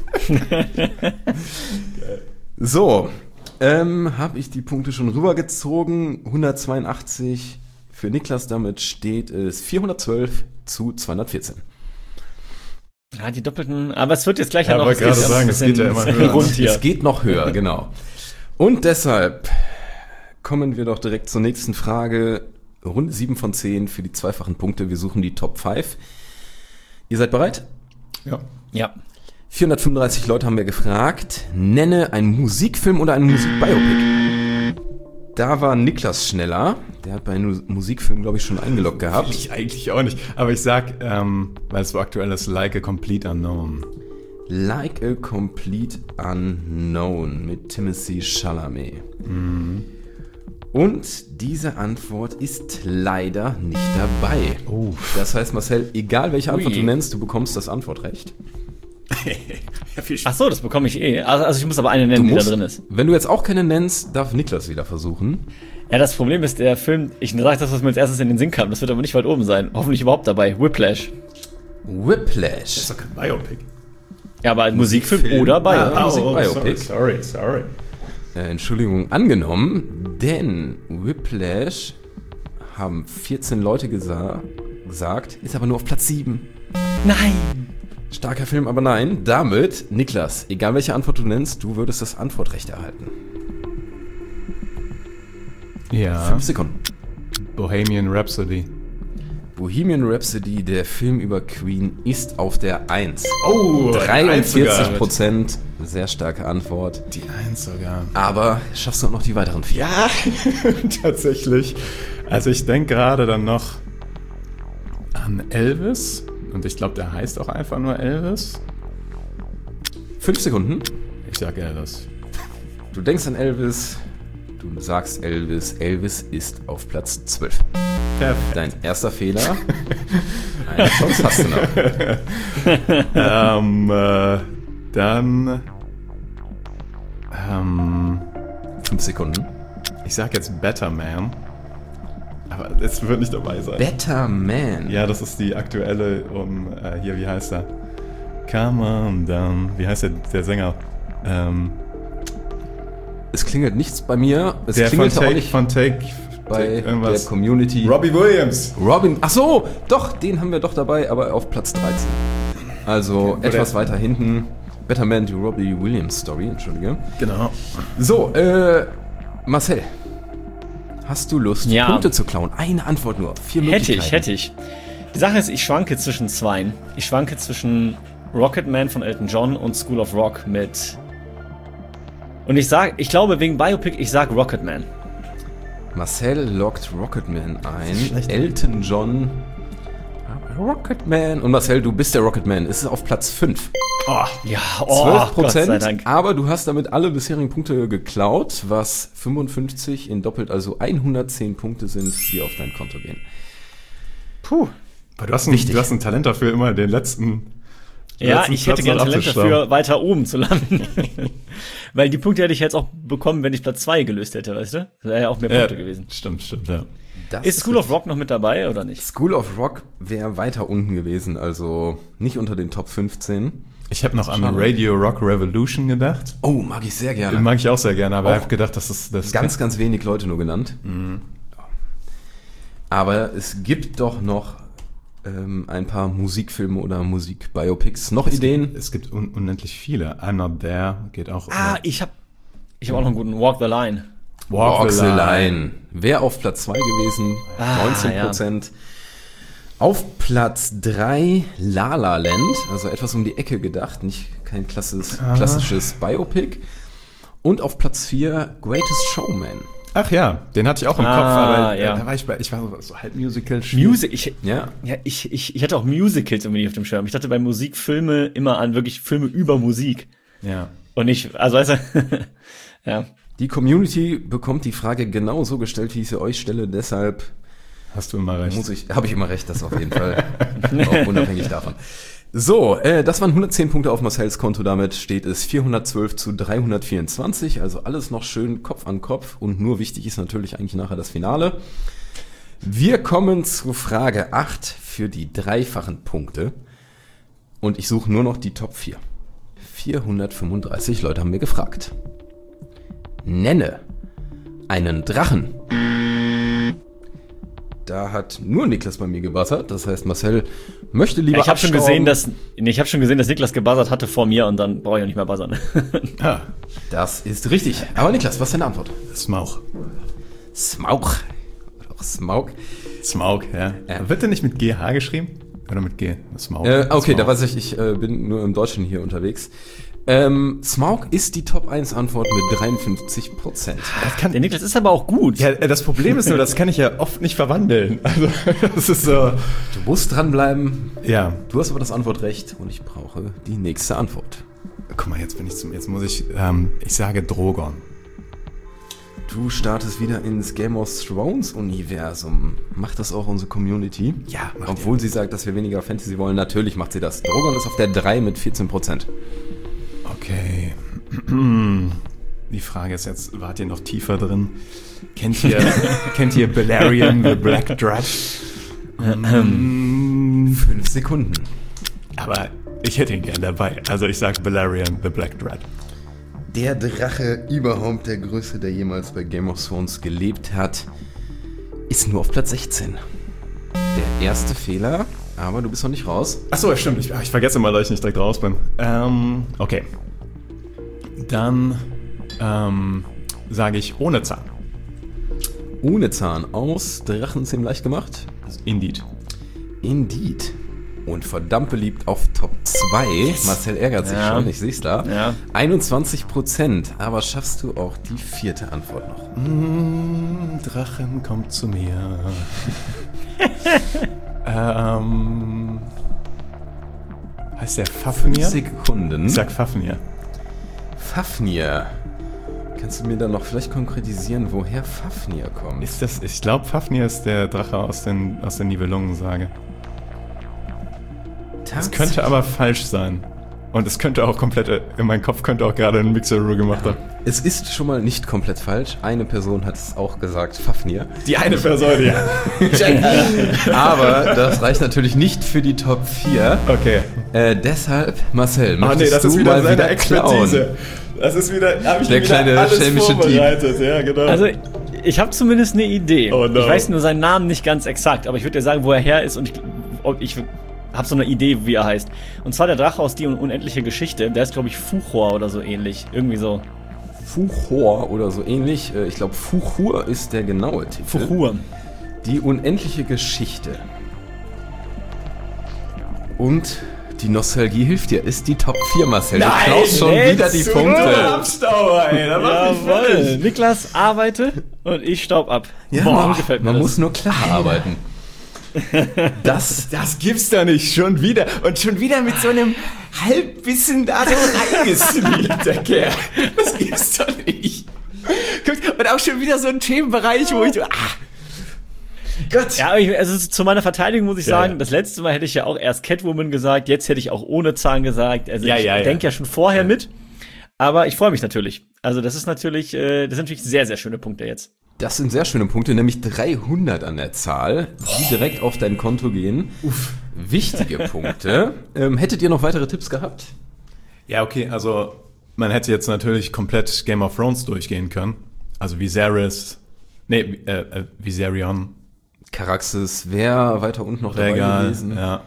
So, ähm, habe ich die Punkte schon rübergezogen. hundertzweiundachtzig für Niklas, damit steht es vierhundertzwölf zu zweihundertvierzehn. Ja, die doppelten. Aber es wird jetzt gleich Ja, noch. wollte es gerade geht sagen, ein es geht ja bisschen- immer bisschen höher. rund hier. Es geht noch höher, genau. Und deshalb kommen wir doch direkt zur nächsten Frage. Runde sieben von zehn für die zweifachen Punkte. Wir suchen die Top fünf. Ihr seid bereit? Ja. Ja. vierhundertfünfunddreißig Leute haben wir gefragt. Nenne einen Musikfilm oder einen Musikbiopic. Da war Niklas schneller. Der hat bei einem Musikfilm, glaube ich, schon eingeloggt gehabt. Ich eigentlich auch nicht. Aber ich sag, ähm, weil es so aktuell ist, Like a Complete Unknown. Like a Complete Unknown mit Timothée Chalamet. Und diese Antwort ist leider nicht dabei. Oh. Das heißt, Marcel, egal welche Antwort Ui. du nennst, du bekommst das Antwortrecht. Ja, viel Ach so, das bekomme ich eh. Also, also ich muss aber eine Du nennen, die da musst, drin ist. wenn du jetzt auch keine nennst, darf Niklas wieder versuchen. Ja, das Problem ist, der Film, ich sage das, was mir als erstes in den Sinn kam, das wird aber nicht weit oben sein. Hoffentlich überhaupt dabei. Whiplash. Whiplash. ist doch kein Biopic. Ja, aber ein Musikfilm, Musikfilm. oder bei. Ah, Musikbiopic. sorry, sorry. Äh, Entschuldigung, angenommen, denn Whiplash haben vierzehn Leute gesa- gesagt, ist aber nur auf Platz sieben. Nein! Starker Film, aber nein. Damit, Niklas, egal welche Antwort du nennst, du würdest das Antwortrecht erhalten. Ja. Fünf Sekunden. Bohemian Rhapsody. Bohemian Rhapsody, der Film über Queen, ist auf der eins. Oh, dreiundvierzig Prozent, sehr starke Antwort. Die eins sogar. Aber schaffst du auch noch die weiteren vier? Ja, tatsächlich. Also ich denke gerade dann noch an Elvis. Und ich glaube, der heißt auch einfach nur Elvis. Fünf Sekunden. Ich sag Elvis. Du denkst an Elvis, du sagst Elvis. Elvis ist auf Platz zwölf. Perfekt. Dein erster Fehler. Eine Chance hast du noch. ähm, äh, dann. Ähm, Fünf Sekunden. ich sag jetzt Better Man. Aber es wird nicht dabei sein. Better Man. Ja, das ist die aktuelle, um, äh, hier, wie heißt er? Come on down. Wie heißt der, der Sänger? Ähm, Es klingelt nichts bei mir. Es der von klingelt auch Take, nicht von Take, bei Take irgendwas. der Community. Robbie Williams. Robin. Ach so, doch, den haben wir doch dabei, aber auf Platz dreizehn. Also Okay, etwas der- weiter hinten. Better Man, die Robbie Williams Story, entschuldige. Genau. So, äh, Marcel. Hast du Lust, Ja. Punkte zu klauen? Eine Antwort nur. Vier Hätte Möglichkeiten. ich, hätte ich. Die Sache ist, ich schwanke zwischen zweien. Ich schwanke zwischen Rocketman von Elton John und School of Rock mit... Und ich sag, ich glaube wegen Biopic, ich sag Rocketman. Marcel lockt Rocketman ein. schlecht. Elton John. Rocketman. Und Marcel, du bist der Rocketman. Es ist auf Platz fünf. Oh, Ja, zwölf oh, Gott sei Prozent. Dank. Aber du hast damit alle bisherigen Punkte geklaut, was fünfundfünfzig in doppelt, also hundertzehn Punkte sind, die auf dein Konto gehen. Puh. aber du hast, ein, du hast ein Talent dafür, immer den letzten. den Ja, letzten ich hätte Platz gerne noch Talent abzustauben. dafür, weiter oben zu landen. Weil die Punkte hätte ich jetzt auch bekommen, wenn ich Platz zwei gelöst hätte, weißt du? Das wäre ja auch mehr Punkte Ja, gewesen. Stimmt, stimmt, ja. Das Ist School of Rock noch mit dabei oder nicht? School of Rock wäre weiter unten gewesen, also nicht unter den Top fünfzehn. Ich habe noch an Schade. Radio Rock Revolution gedacht. Oh, mag ich sehr gerne. Den mag ich auch sehr gerne, aber Auch ich habe gedacht, das ist das Ganz, ganz wenig Leute nur genannt. Aber es gibt doch noch ähm, ein paar Musikfilme oder Musikbiopics. Noch Ideen? Es gibt un unendlich viele. I'm Not There geht auch. Ah, ich hab, ich hab auch noch einen guten Walk the Line. Walk the Line. Wäre auf Platz zwei gewesen, Ah, neunzehn Prozent. Auf Platz drei La La Land, also etwas um die Ecke gedacht, nicht kein klassisches, klassisches Biopic. Und auf Platz vier Greatest Showman. Ach ja, den hatte ich auch im Ah, Kopf, aber ja. äh, da war ich bei, ich war so, so halb Musical. Music, ich, Ja, ja, ich, ich, ich hatte auch Musicals irgendwie auf dem Schirm. Ich dachte bei Musik Filme immer an wirklich Filme über Musik. Ja. Und nicht, also weißt du, ja. die Community bekommt die Frage genauso gestellt, wie ich sie euch stelle, deshalb Hast du immer recht. muss ich, habe ich immer recht, das auf jeden Fall, auch unabhängig davon. So, äh, das waren hundertzehn Punkte auf Marcels Konto, damit steht es vierhundertzwölf zu dreihundertvierundzwanzig, also alles noch schön Kopf an Kopf und nur wichtig ist natürlich eigentlich nachher das Finale. Wir kommen zu Frage acht für die dreifachen Punkte und ich suche nur noch die Top vier. vierhundertfünfunddreißig Leute haben mir gefragt. Nenne einen Drachen. Da hat nur Niklas bei mir gebuzzert, das heißt Marcel möchte lieber Ich habe schon abstauben. gesehen, dass, nee, ich habe schon gesehen, dass Niklas gebuzzert hatte vor mir und dann brauche ich auch nicht mehr buzzern. Ah, Das ist richtig. Aber Niklas, was ist deine Antwort? Smaug. Smaug. Oder auch Smaug. Smaug, ja. Ja. Wird der nicht mit G H geschrieben? Oder mit G? Smaug. Äh, okay, Smaug. da weiß ich, ich äh, bin nur im Deutschen hier unterwegs. Ähm, Smaug ist die Top eins Antwort mit dreiundfünfzig Prozent. Das kann, Der Niklas ist aber auch gut. ja, äh, das Problem ist nur, das kann ich ja oft nicht verwandeln. Also, das ist so. Du musst dranbleiben. Ja. Du hast aber das Antwortrecht und ich brauche die nächste Antwort. Guck mal, jetzt bin ich zum, jetzt muss ich, ähm, ich sage Drogon. Du startest wieder ins Game of Thrones Universum. Macht das auch unsere Community? Ja, macht Obwohl sie sagt, dass wir weniger Fantasy wollen, natürlich macht sie das. Drogon ist auf der drei mit vierzehn Prozent. Okay. Die Frage ist jetzt, wart ihr noch tiefer drin? Kennt ihr, kennt ihr Balerion the Black Drat? Fünf Sekunden. Aber ich hätte ihn gern dabei. Also ich sag Balerion the Black Drat. Der Drache überhaupt, der größte, der jemals bei Game of Thrones gelebt hat, ist nur auf Platz sechzehn. Der erste Fehler, aber du bist noch nicht raus. Achso, stimmt. Ich, ich vergesse mal, dass ich nicht direkt raus bin. Ähm, okay. Dann ähm, sage ich ohne Zahn. Ohne Zahn aus Drachenzähmen leicht gemacht. Indeed. Indeed. Und verdammt beliebt auf Top zwei. Marcel ärgert sich Ja. schon, ich seh's da. Ja. einundzwanzig Prozent. Aber schaffst du auch die vierte Antwort noch? Mm, Drachen kommt zu mir. ähm, heißt der Fafnir? Sekunden. Ich sag Fafnir. Fafnir. Kannst du mir dann noch vielleicht konkretisieren, woher Fafnir kommt? Ist das, ich glaube, Fafnir ist der Drache aus, den, aus der Nibelungensage. Das könnte aber falsch sein. Und es könnte auch komplett, in meinem Kopf könnte auch gerade ein Mixer gemacht haben. Es ist schon mal nicht komplett falsch. Eine Person hat es auch gesagt, Fafnir. Die eine Person, ja. Aber das reicht natürlich nicht für die Top vier. Okay. Äh, deshalb, Marcel, Oh nee, das du ist wieder mal seine wieder Expertise. klauen? Das ist wieder, hab ich Der wieder kleine alles schelmische vorbereitet. Ja, genau. Also, ich habe zumindest eine Idee. Oh no. Ich weiß nur seinen Namen nicht ganz exakt, aber ich würde dir sagen, wo er her ist und ich, ob ich habe so eine Idee, wie er heißt. Und zwar der Drache aus Die unendliche Geschichte. Der ist, glaube ich, Fuchor oder so ähnlich. Irgendwie so. Fuchor oder so ähnlich. Äh, Ich glaube, Fuchur ist der genaue Titel. Fuchur. Die unendliche Geschichte. Und die Nostalgie hilft dir. Ist die Top vier, Marcel. Du klaust schon wieder die Punkte. Abstauber, ey. Da mach mich Jawohl. fertig. Niklas, arbeite und ich staub ab. Ja, Boah, man, gefällt mir man das. muss nur klar arbeiten. Das, Das gibt's doch nicht. Schon wieder. Und schon wieder mit so einem Halbwissen da so reingesneakt, der Kerl. Das gibt's doch nicht. Guck, und auch schon wieder so ein Themenbereich, wo ich so, ah. Gott. Ja, aber ich, also zu meiner Verteidigung muss ich Ja, sagen, ja. das letzte Mal hätte ich ja auch erst Catwoman gesagt, jetzt hätte ich auch ohne Zahn gesagt. Also Ja, ich ja, ja. denke ja schon vorher mit. Aber ich freue mich natürlich. Also das ist natürlich, äh, das sind natürlich sehr, sehr schöne Punkte jetzt. das sind sehr schöne Punkte, nämlich dreihundert an der Zahl, die direkt auf dein Konto gehen. Uff. Wichtige Punkte. Ähm, hättet ihr noch weitere Tipps gehabt? Ja, okay, also man hätte jetzt natürlich komplett Game of Thrones durchgehen können. Also Viserys, nee, äh, äh, Viserion, Caraxes wäre weiter unten noch dabei Rhaegal, gewesen. ja.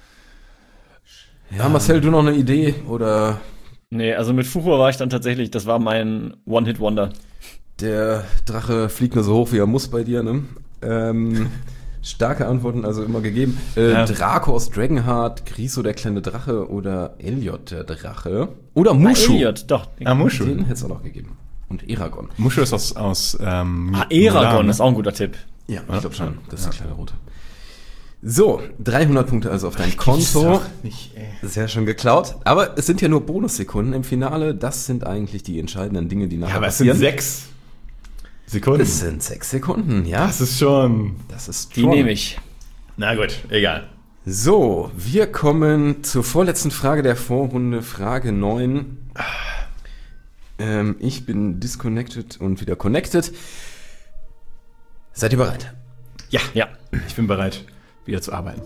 Ja, Marcel, du noch eine Idee? Oder Nee, also mit Fuchur war ich dann tatsächlich, das war mein One-Hit-Wonder. der Drache fliegt nur so hoch, wie er muss bei dir, ne? Ähm, starke Antworten also immer gegeben. Äh, Ja. Draco aus Dragonheart, Griso der kleine Drache oder Elliot der Drache. Oder Mushu. Elliot, doch. Ah, Mushu. Den hätte es auch noch gegeben. Und Eragon. Mushu ist aus, aus ähm, Ah, Eragon Mulan, ne? ist auch ein guter Tipp. Ja, ich glaube schon. Das ist der kleine Rote. So, dreihundert Punkte also auf dein Konto. Nicht, ey. Sehr schön geklaut. Aber es sind ja nur Bonussekunden im Finale. Das sind eigentlich die entscheidenden Dinge, die nachher Ja, aber es sind passieren. sechs Sekunden. Es sind sechs Sekunden, ja. Das ist schon... Das ist Die strong. nehme ich. Na gut, egal. So, wir kommen zur vorletzten Frage der Vorrunde, Frage neun. Ähm, ich bin disconnected und wieder connected. Seid ihr bereit? Ja, Ja. ich bin bereit, wieder zu arbeiten.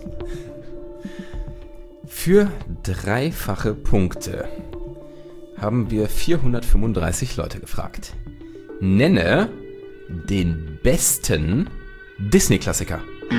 Für dreifache Punkte haben wir vierhundertfünfunddreißig Leute gefragt. Nenne den besten Disney-Klassiker.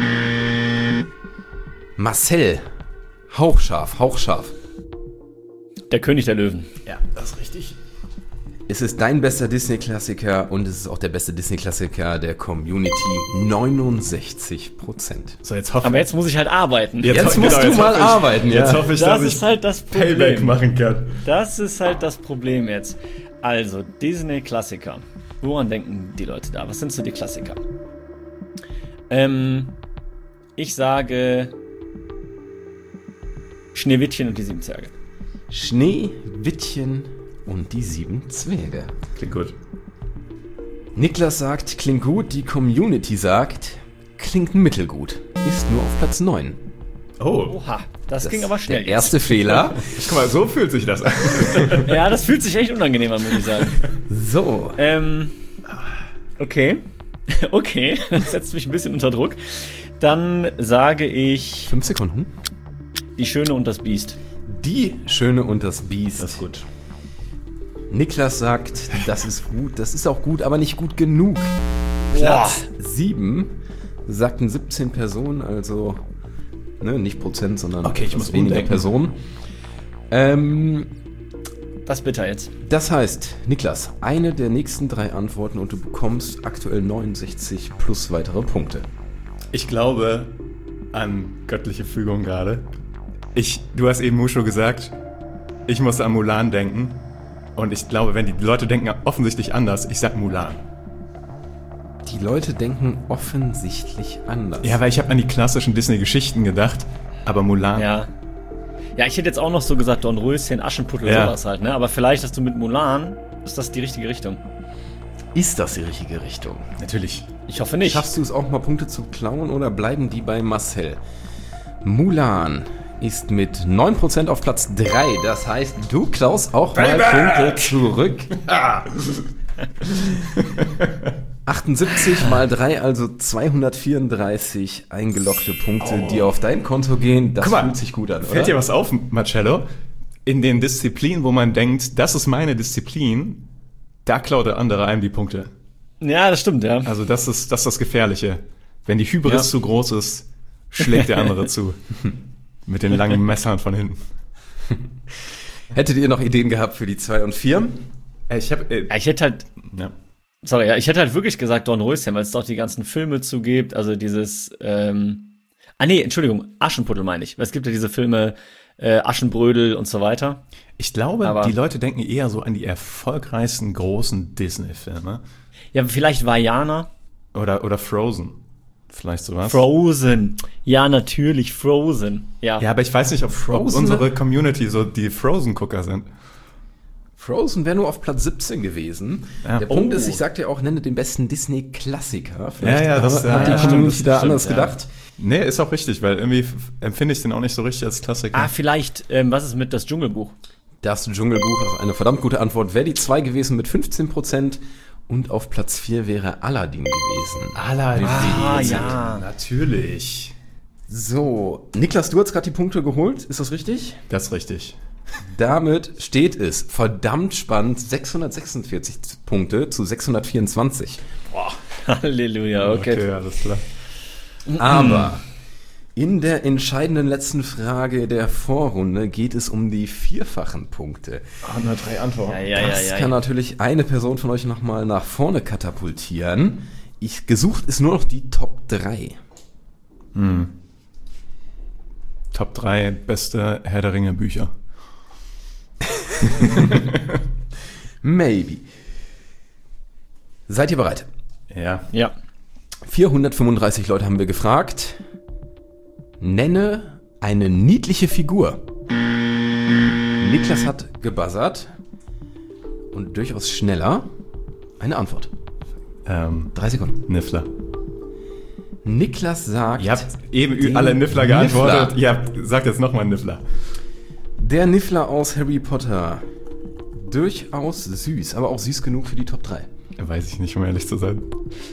Marcel, hauchscharf, hauchscharf. Der König der Löwen. Ja, das ist richtig. Es ist dein bester Disney-Klassiker und es ist auch der beste Disney-Klassiker der Community. neunundsechzig Prozent. So, jetzt hoffe Aber jetzt muss ich halt arbeiten. Jetzt Jetzt ho- musst genau, du jetzt mal hoffe ich- arbeiten, ja. Jetzt hoffe ich, Das dass ist ich halt das Problem. Payback machen kann. Das ist halt das Problem jetzt. Also, Disney-Klassiker. Woran denken die Leute da? Was sind so die Klassiker? Ähm, ich sage Schneewittchen und die sieben Zwerge. Schneewittchen und die sieben Zwerge. Klingt gut. Niklas sagt, klingt gut. Die Community sagt, klingt mittelgut. Ist nur auf Platz neun. Oh, Oha, das, ging aber schnell. Der erste Fehler. guck mal, so fühlt sich das an. Jetzt. Ja, das fühlt sich echt unangenehm an, muss ich sagen. So, ähm, okay. Okay, das setzt mich ein bisschen unter Druck. Dann sage ich fünf Sekunden. Die Schöne und das Biest. Die Schöne und das Biest. Das ist gut. Niklas sagt, das ist gut, das ist auch gut, aber nicht gut genug. Platz sieben sagten siebzehn Personen, also ne, nicht Prozent, sondern Okay, ich etwas muss weniger umdenken. Personen. Ähm, Das ist bitter jetzt. das heißt, Niklas, eine der nächsten drei Antworten und du bekommst aktuell neunundsechzig plus weitere Punkte. Ich glaube an göttliche Fügung gerade. Ich, du hast eben Mushu gesagt, ich muss an Mulan denken. Und ich glaube, wenn die Leute denken offensichtlich anders, ich sag Mulan. Die Leute denken offensichtlich anders. Ja, weil ich habe an die klassischen Disney-Geschichten gedacht, aber Mulan. Ja. Ja, ich hätte jetzt auch noch so gesagt, Dornröschen, Aschenputtel, Ja. sowas halt, ne? Aber vielleicht hast du mit Mulan, ist das die richtige Richtung. Ist das die richtige Richtung? Natürlich. Ich hoffe nicht. Schaffst du es auch mal Punkte zu klauen oder bleiben die bei Marcel? Mulan ist mit neun Prozent auf Platz drei. Das heißt, du klaust auch mal Punkte zurück. achtundsiebzig mal drei, also zweihundertvierunddreißig eingeloggte Punkte, die auf dein Konto gehen. Das Guck mal, fühlt sich gut an, oder? Fällt dir was auf, Marcello? In den Disziplinen, wo man denkt, das ist meine Disziplin, da klaut der andere einem die Punkte. Ja, das stimmt, ja. Also das ist das, ist das Gefährliche. Wenn die Hybris Ja. zu groß ist, schlägt der andere zu. Mit den langen Messern von hinten. Hättet ihr noch Ideen gehabt für die zwei und vier? Äh, Ich habe äh, Ja, ich hätte halt, ja. sorry, ja, ich hätte halt wirklich gesagt Dornröschen, weil es doch die ganzen Filme zugibt, also dieses, ähm, ah nee, Entschuldigung, Aschenputtel meine ich, weil es gibt ja diese Filme, äh, Aschenbrödel und so weiter. Ich glaube, Aber- die Leute denken eher so an die erfolgreichsten großen Disney-Filme. Ja, vielleicht Vajana. Oder, oder Frozen. Vielleicht sowas. Frozen. Ja, natürlich, Frozen. Ja. Ja, aber ich weiß nicht, ob, ob Frozen? unsere Community so die Frozen-Gucker sind. Frozen wäre nur auf Platz siebzehn gewesen. Ja. Der Punkt Oh. ist, ich sagte ja auch, nenne den besten Disney-Klassiker. Ja, ja, das- hat ja, die ja, Community stimmt, da das anders stimmt, ja. gedacht. Nee, ist auch richtig, weil irgendwie f- empfinde ich den auch nicht so richtig als Klassiker. Ah, vielleicht, ähm, was ist mit das Dschungelbuch? Das Dschungelbuch ist eine verdammt gute Antwort. Wäre die zwei gewesen mit fünfzehn Prozent und auf Platz vier wäre Aladdin gewesen. Aladdin. Ah, ja. Natürlich. So, Niklas, du hast gerade die Punkte geholt, ist das richtig? Das ist richtig. Damit steht es verdammt spannend, sechshundertsechsundvierzig Punkte zu sechshundertvierundzwanzig. Halleluja, okay. alles klar. Aber in der entscheidenden letzten Frage der Vorrunde geht es um die vierfachen Punkte. Ah, nur drei Antworten. Ja, ja, ja, Das ja, kann ja. natürlich eine Person von euch nochmal nach vorne katapultieren. Ich, gesucht ist nur noch die Top drei. Top drei beste Herr der Ringe Bücher. Maybe. Seid ihr bereit? Ja. Ja. vierhundertfünfunddreißig Leute haben wir gefragt. Nenne eine niedliche Figur. Niklas hat gebuzzert und durchaus schneller eine Antwort. Ähm, Drei Sekunden. Niffler. Niklas sagt, Ihr habt eben Den alle Niffler geantwortet. Niffler. Ihr habt, sagt jetzt nochmal Niffler. der Niffler aus Harry Potter. Durchaus süß, aber auch süß genug für die Top drei. Weiß ich nicht, um ehrlich zu sein.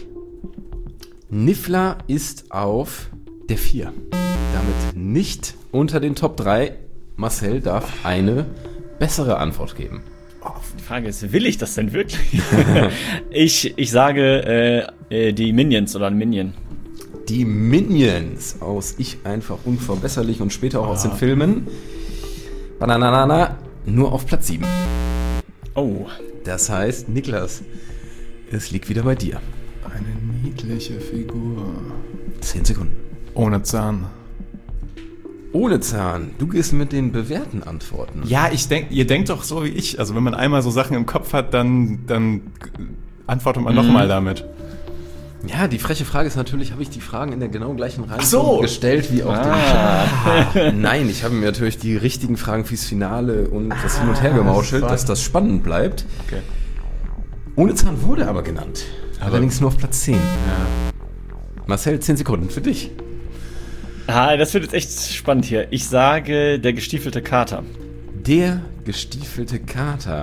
Niffler ist auf der vier. Damit nicht unter den Top drei. Marcel darf eine bessere Antwort geben. Die Frage ist, will ich das denn wirklich? ich, ich sage, äh, äh, die Minions oder ein Minion. Die Minions aus Ich einfach unverbesserlich und später auch aus den Filmen. Bananana, nur auf Platz sieben. Oh. Das heißt, Niklas, es liegt wieder bei dir. Eine niedliche Figur. Zehn Sekunden. Ohne Zahn. Ohne Zahn. Du gehst mit den bewährten Antworten. Ja, ich denk, ihr denkt doch so wie ich. Also wenn man einmal so Sachen im Kopf hat, dann, dann antwortet man nochmal damit. Ja, die freche Frage ist natürlich, habe ich die Fragen in der genau gleichen Reihenfolge so. gestellt wie auch Ah. den. Nein, ich habe mir natürlich die richtigen Fragen fürs Finale und das Hin und Her gemauschelt, fuck. dass das spannend bleibt. Okay. Ohne Zahn wurde aber genannt. Aber- Allerdings nur auf Platz zehn. Marcel, zehn Sekunden für dich. Ah, das wird jetzt echt spannend hier. Ich sage, der gestiefelte Kater. Der gestiefelte Kater.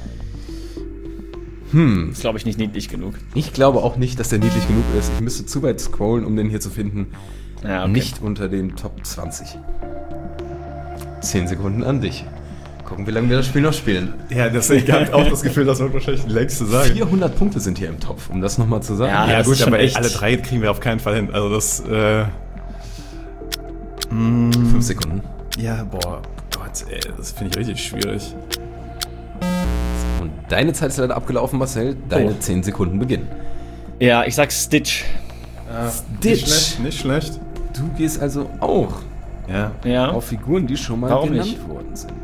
Ist, glaube ich, nicht niedlich genug. Ich glaube auch nicht, dass der niedlich genug ist. Ich müsste zu weit scrollen, um den hier zu finden. Ja, okay. Nicht unter den Top zwanzig. zehn Sekunden an dich. Gucken, wie lange wir das Spiel noch spielen. Ja, das, ich habe auch das Gefühl, das wird wahrscheinlich die längste sagen. vierhundert Punkte sind hier im Topf, um das nochmal zu sagen. Ja, Ja das gut, ist schon aber echt- alle drei kriegen wir auf keinen Fall hin. Also das, äh, Fünf Sekunden. ja, boah, Gott, ey, das finde ich richtig schwierig. Und deine Zeit ist leider abgelaufen, Marcel. Deine Oh. zehn Sekunden beginnen. Ja, ich sag Stitch. Ditch. Nicht schlecht, nicht schlecht. Du gehst also auch Ja. Ja. auf Figuren, die schon mal Warum genannt nicht? worden sind.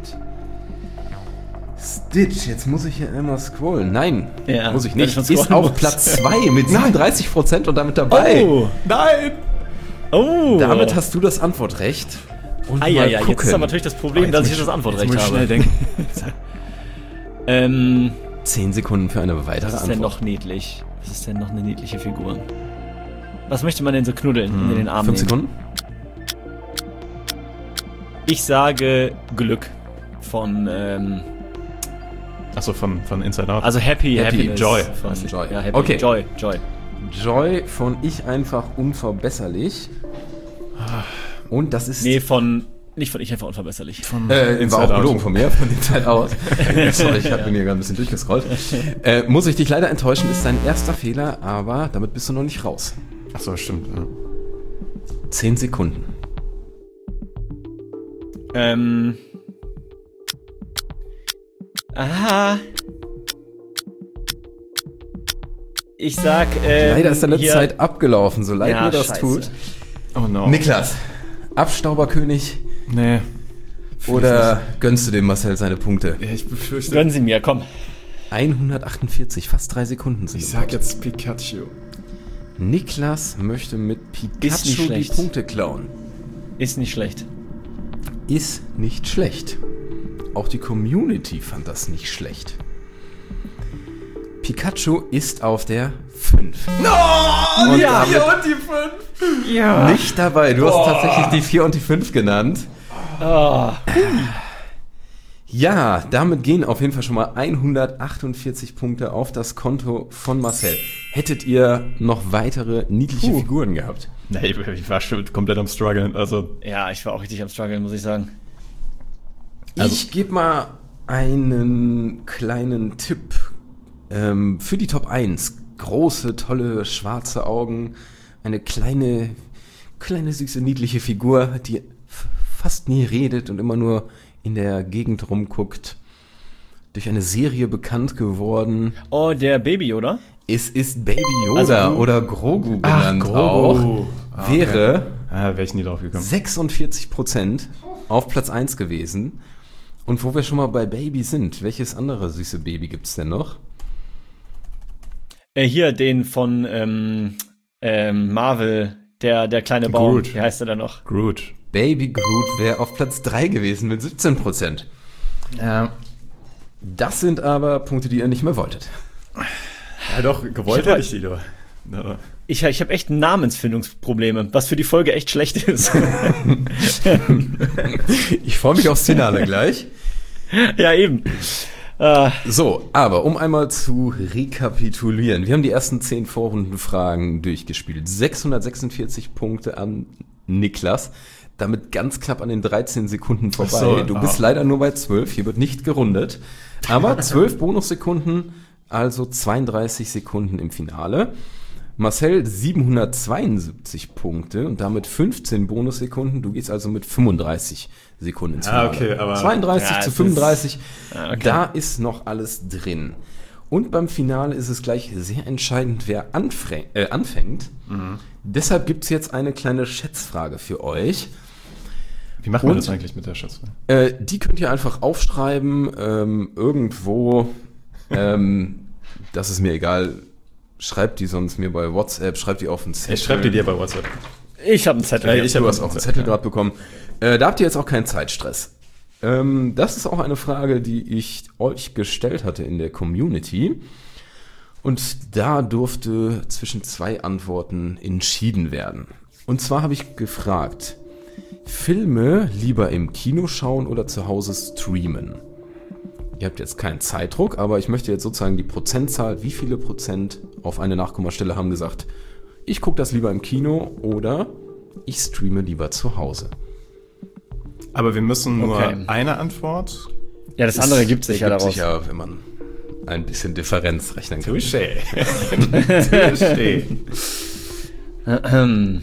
Stitch, jetzt muss ich hier einmal scrollen. Nein, Ja, muss ich wenn nicht. ich schon Ist scrollen auf muss. Platz zwei mit siebenunddreißig Prozent und damit dabei. Oh. Nein! Oh. Damit hast du das Antwortrecht. Und Ah, ja, mal ja, jetzt gucken. ist aber natürlich das Problem, Oh, jetzt dass muss ich ich- das Antwortrecht jetzt muss ich habe. schnell denken. Ähm, Zehn Sekunden für eine weitere Was ist denn Antwort. noch niedlich? Was ist denn noch eine niedliche Figur? Was möchte man denn so knuddeln Hm. und in den Arm Fünf nehmen? Sekunden? Ich sage Glück von, ähm, Achso, von, von Inside Out. also Happy, Happy, Happiness. Joy. Von, Also Joy. Ja, Happy, Okay. Joy, Joy. Joy von Ich einfach unverbesserlich. Und das ist... Nee, von, nicht von Ich einfach unverbesserlich. von Äh, war Inside auch Out. gelogen von mir, von der Zeit aus. Sorry, ich habe mir hier gerade ein bisschen durchgescrollt. Äh, muss ich dich leider enttäuschen, ist dein erster Fehler, aber damit bist du noch nicht raus. Achso, stimmt. Ja. Zehn Sekunden. Ähm. Aha. Ich sag, ähm, Leider ist deine hier- Zeit abgelaufen, so leid Ja, mir das scheiße. tut. Oh no. Niklas, Abstauberkönig Nee. oder gönnst du dem Marcel seine Punkte? Ja, ich befürchte. Gönnen Sie mir, komm. hundertachtundvierzig, fast drei Sekunden sind Ich es. sag jetzt Pikachu. Niklas möchte mit Ist nicht Pikachu die schlecht. Punkte klauen. Ist nicht schlecht. Ist nicht schlecht. Auch die Community fand das nicht schlecht. Pikachu ist auf der fünf. No! Und Ja, damit und die fünf. Ja. nicht dabei. Du hast tatsächlich die vier und die fünf genannt. Oh. Ja, damit gehen auf jeden Fall schon mal hundertachtundvierzig Punkte auf das Konto von Marcel. Hättet ihr noch weitere niedliche Puh. Figuren gehabt? Nee, ich war schon komplett am struggeln. Also, Ja, ich war auch richtig am struggeln, muss ich sagen. Also- ich gebe mal einen kleinen Tipp ähm, für die Top eins. Große, tolle, schwarze Augen, eine kleine, kleine, süße, niedliche Figur, die f- fast nie redet und immer nur in der Gegend rumguckt. Durch eine Serie bekannt geworden. Oh, der Baby, oder? Es ist Baby Yoda Also Grogu. oder Grogu genannt Grogu. auch. Ah, Wäre ah, wäre ich nie drauf gekommen. sechsundvierzig Prozent auf Platz eins gewesen. Und wo wir schon mal bei Baby sind, welches andere süße Baby gibt's denn noch? Äh, hier, den von ähm, ähm, Marvel, der, der kleine Baum. Groot. Wie heißt der da noch? Groot. Baby Groot wäre auf Platz drei gewesen mit siebzehn Prozent. Ja. Das sind aber Punkte, die ihr nicht mehr wolltet. Ja, doch, gewollt Ich hab- hätte ich die doch. Ja. Ich, ich habe echt Namensfindungsprobleme, was für die Folge echt schlecht ist. Ich freue mich aufs Finale gleich. Ja, eben. Äh, So, aber um einmal zu rekapitulieren. Wir haben die ersten zehn Vorrundenfragen durchgespielt. sechshundertsechsundvierzig Punkte an Niklas. Damit ganz knapp an den dreizehn Sekunden vorbei. Ach so, du ah. bist leider nur bei zwölf. Hier wird nicht gerundet. Aber zwölf Bonussekunden, also zweiunddreißig Sekunden im Finale. Marcel siebenhundertzweiundsiebzig Punkte und damit fünfzehn Bonussekunden. Du gehst also mit fünfunddreißig Sekunden ins Ah, Finale. okay, aber- zweiunddreißig Ja, zu es fünfunddreißig. ist- Ah, okay. Da ist noch alles drin. Und beim Finale ist es gleich sehr entscheidend, wer anfrä- äh, anfängt. Mhm. Deshalb gibt es jetzt eine kleine Schätzfrage für euch. Wie macht man Und- das eigentlich mit der Schätzfrage? Äh, die könnt ihr einfach aufschreiben, ähm, irgendwo. Ähm, das ist mir egal. Schreibt die sonst mir bei WhatsApp, schreibt die auf den Zettel. Ich schreibe die dir bei WhatsApp. ich habe einen Zettel. Äh, hier. ich Du hab hast auch einen Zettel gerade bekommen. Äh, da habt ihr jetzt auch keinen Zeitstress. Ähm, das ist auch eine Frage, die ich euch gestellt hatte in der Community. Und da durfte zwischen zwei Antworten entschieden werden. Und zwar habe ich gefragt, Filme lieber im Kino schauen oder zu Hause streamen? Ihr habt jetzt keinen Zeitdruck, aber ich möchte jetzt sozusagen die Prozentzahl, wie viele Prozent auf eine Nachkommastelle haben gesagt, ich gucke das lieber im Kino oder ich streame lieber zu Hause. Aber wir müssen nur Okay. eine Antwort. Ja, das andere gibt sich ja ergibt daraus. sich ja, wenn man ein bisschen Differenz rechnen kann. Touché. Touché. Ähm.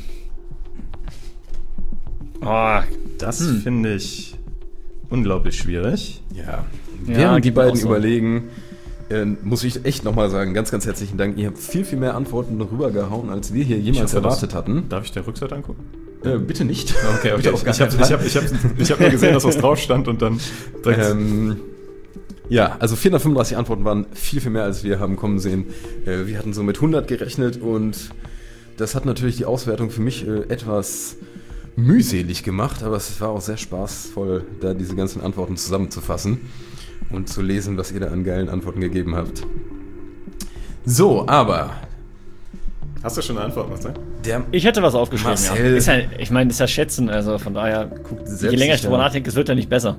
Oh, Das finde ich unglaublich schwierig. Ja, Ja, während die geht mir beiden auch so. überlegen, äh, muss ich echt nochmal sagen, ganz, ganz herzlichen Dank. Ihr habt viel, viel mehr Antworten rübergehauen, als wir hier jemals hoffe, das- erwartet hatten. Darf ich der Rückseite angucken? Äh, bitte nicht. Okay, okay. Bitte auf gar Ich habe keinen ich Fall. hab, ich hab, ich hab nur gesehen, dass was drauf stand und dann direkt. Ähm, ja, also vierhundertfünfunddreißig Antworten waren viel, viel mehr, als wir haben kommen sehen. Äh, wir hatten so mit hundert gerechnet und das hat natürlich die Auswertung für mich äh, etwas mühselig gemacht, aber es war auch sehr spaßvoll, da diese ganzen Antworten zusammenzufassen. und zu lesen, was ihr da an geilen Antworten gegeben habt. So, aber Hast du schon eine Antwort, Marcel? der Ich hätte was aufgeschrieben, Marcel. ja. Ist ja. Ich meine, das ist ja Schätzen, also von daher, guckt je selbst länger ich sicher. drüber nachdenke, es wird ja nicht besser.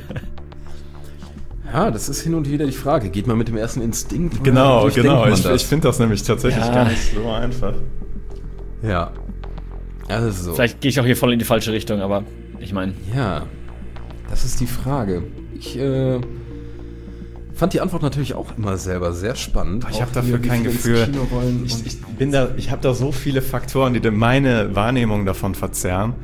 Ja, das ist hin und wieder die Frage. Geht man mit dem ersten Instinkt? oder Genau, durchdenkt genau. man Ich, das? ich finde das nämlich tatsächlich Ja. gar nicht so einfach. Ja. Also. Vielleicht gehe ich auch hier voll in die falsche Richtung, aber ich meine, Ja. Das ist die Frage. Ich äh, fand die Antwort natürlich auch immer selber sehr spannend. Ich habe Auch dafür hier, wie kein wir ins Gefühl. Kino wollen Ich, und- ich bin da, ich habe da so viele Faktoren, die denn meine Wahrnehmung davon verzerren.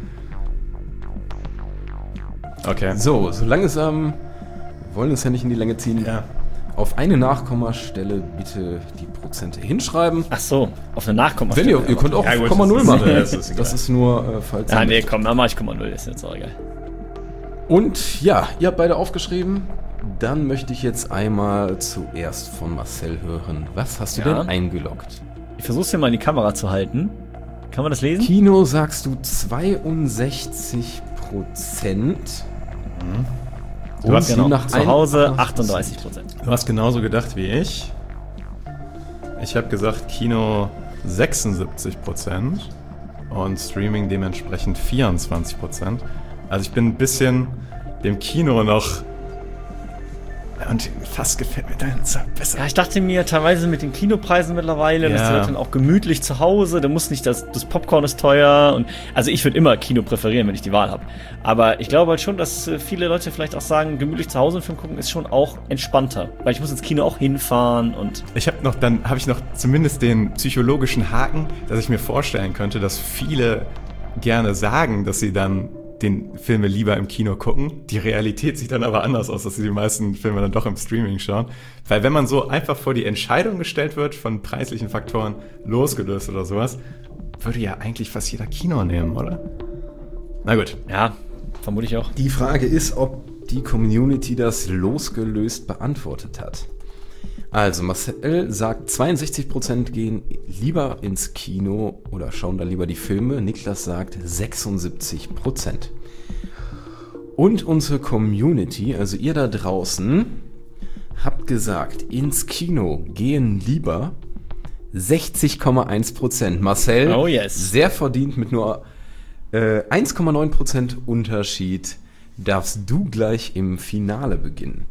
Okay. So, so langsam. Wir wollen es ja nicht in die Länge ziehen. Ja. Auf eine Nachkommastelle bitte die Prozente hinschreiben. ach so, auf eine Nachkommastelle. Wenn ihr, ihr könnt auch Ja, gut, Komma null das ist- machen. das ist egal. Das ist nur, äh, falls Ah, ihr nee, möchtet. komm, dann mach ich Komma null, ist jetzt auch egal. Und ja, ihr habt beide aufgeschrieben. Dann möchte ich jetzt einmal zuerst von Marcel hören. Was hast du Ja. denn eingeloggt? Ich versuch's hier mal in die Kamera zu halten. Kann man das lesen? Kino sagst du zweiundsechzig Prozent. Und hast Genau, nach zu Hause einundachtzig achtunddreißig Prozent. Du hast genauso gedacht wie ich. Ich habe gesagt Kino sechsundsiebzig Prozent und Streaming dementsprechend vierundzwanzig Prozent. Also ich bin ein bisschen dem Kino noch... Und fast gefällt mir deine Zahl besser. Ja, ich dachte mir teilweise mit den Kinopreisen mittlerweile, das Ja. wird dann auch gemütlich zu Hause, da muss nicht, das, das Popcorn ist teuer und also ich würde immer Kino präferieren, wenn ich die Wahl habe. Aber ich glaube halt schon, dass äh, viele Leute vielleicht auch sagen, gemütlich zu Hause einen Film gucken ist schon auch entspannter, weil ich muss ins Kino auch hinfahren und Ich habe noch, dann habe ich noch zumindest den psychologischen Haken, dass ich mir vorstellen könnte, dass viele gerne sagen, dass sie dann den Filme lieber im Kino gucken. Die Realität sieht dann aber anders aus, dass sie die meisten Filme dann doch im Streaming schauen. Weil wenn man so einfach vor die Entscheidung gestellt wird, von preislichen Faktoren losgelöst oder sowas, würde ja eigentlich fast jeder Kino nehmen, oder? Na gut. ja, vermute ich auch. Die Frage ist, ob die Community das losgelöst beantwortet hat. Also Marcel sagt, zweiundsechzig Prozent gehen lieber ins Kino oder schauen da lieber die Filme. Niklas sagt sechsundsiebzig Prozent. Und unsere Community, also ihr da draußen, habt gesagt, ins Kino gehen lieber sechzig Komma eins Prozent. Marcel, Oh yes. sehr verdient mit nur äh, eins Komma neun Prozent Unterschied, darfst du gleich im Finale beginnen.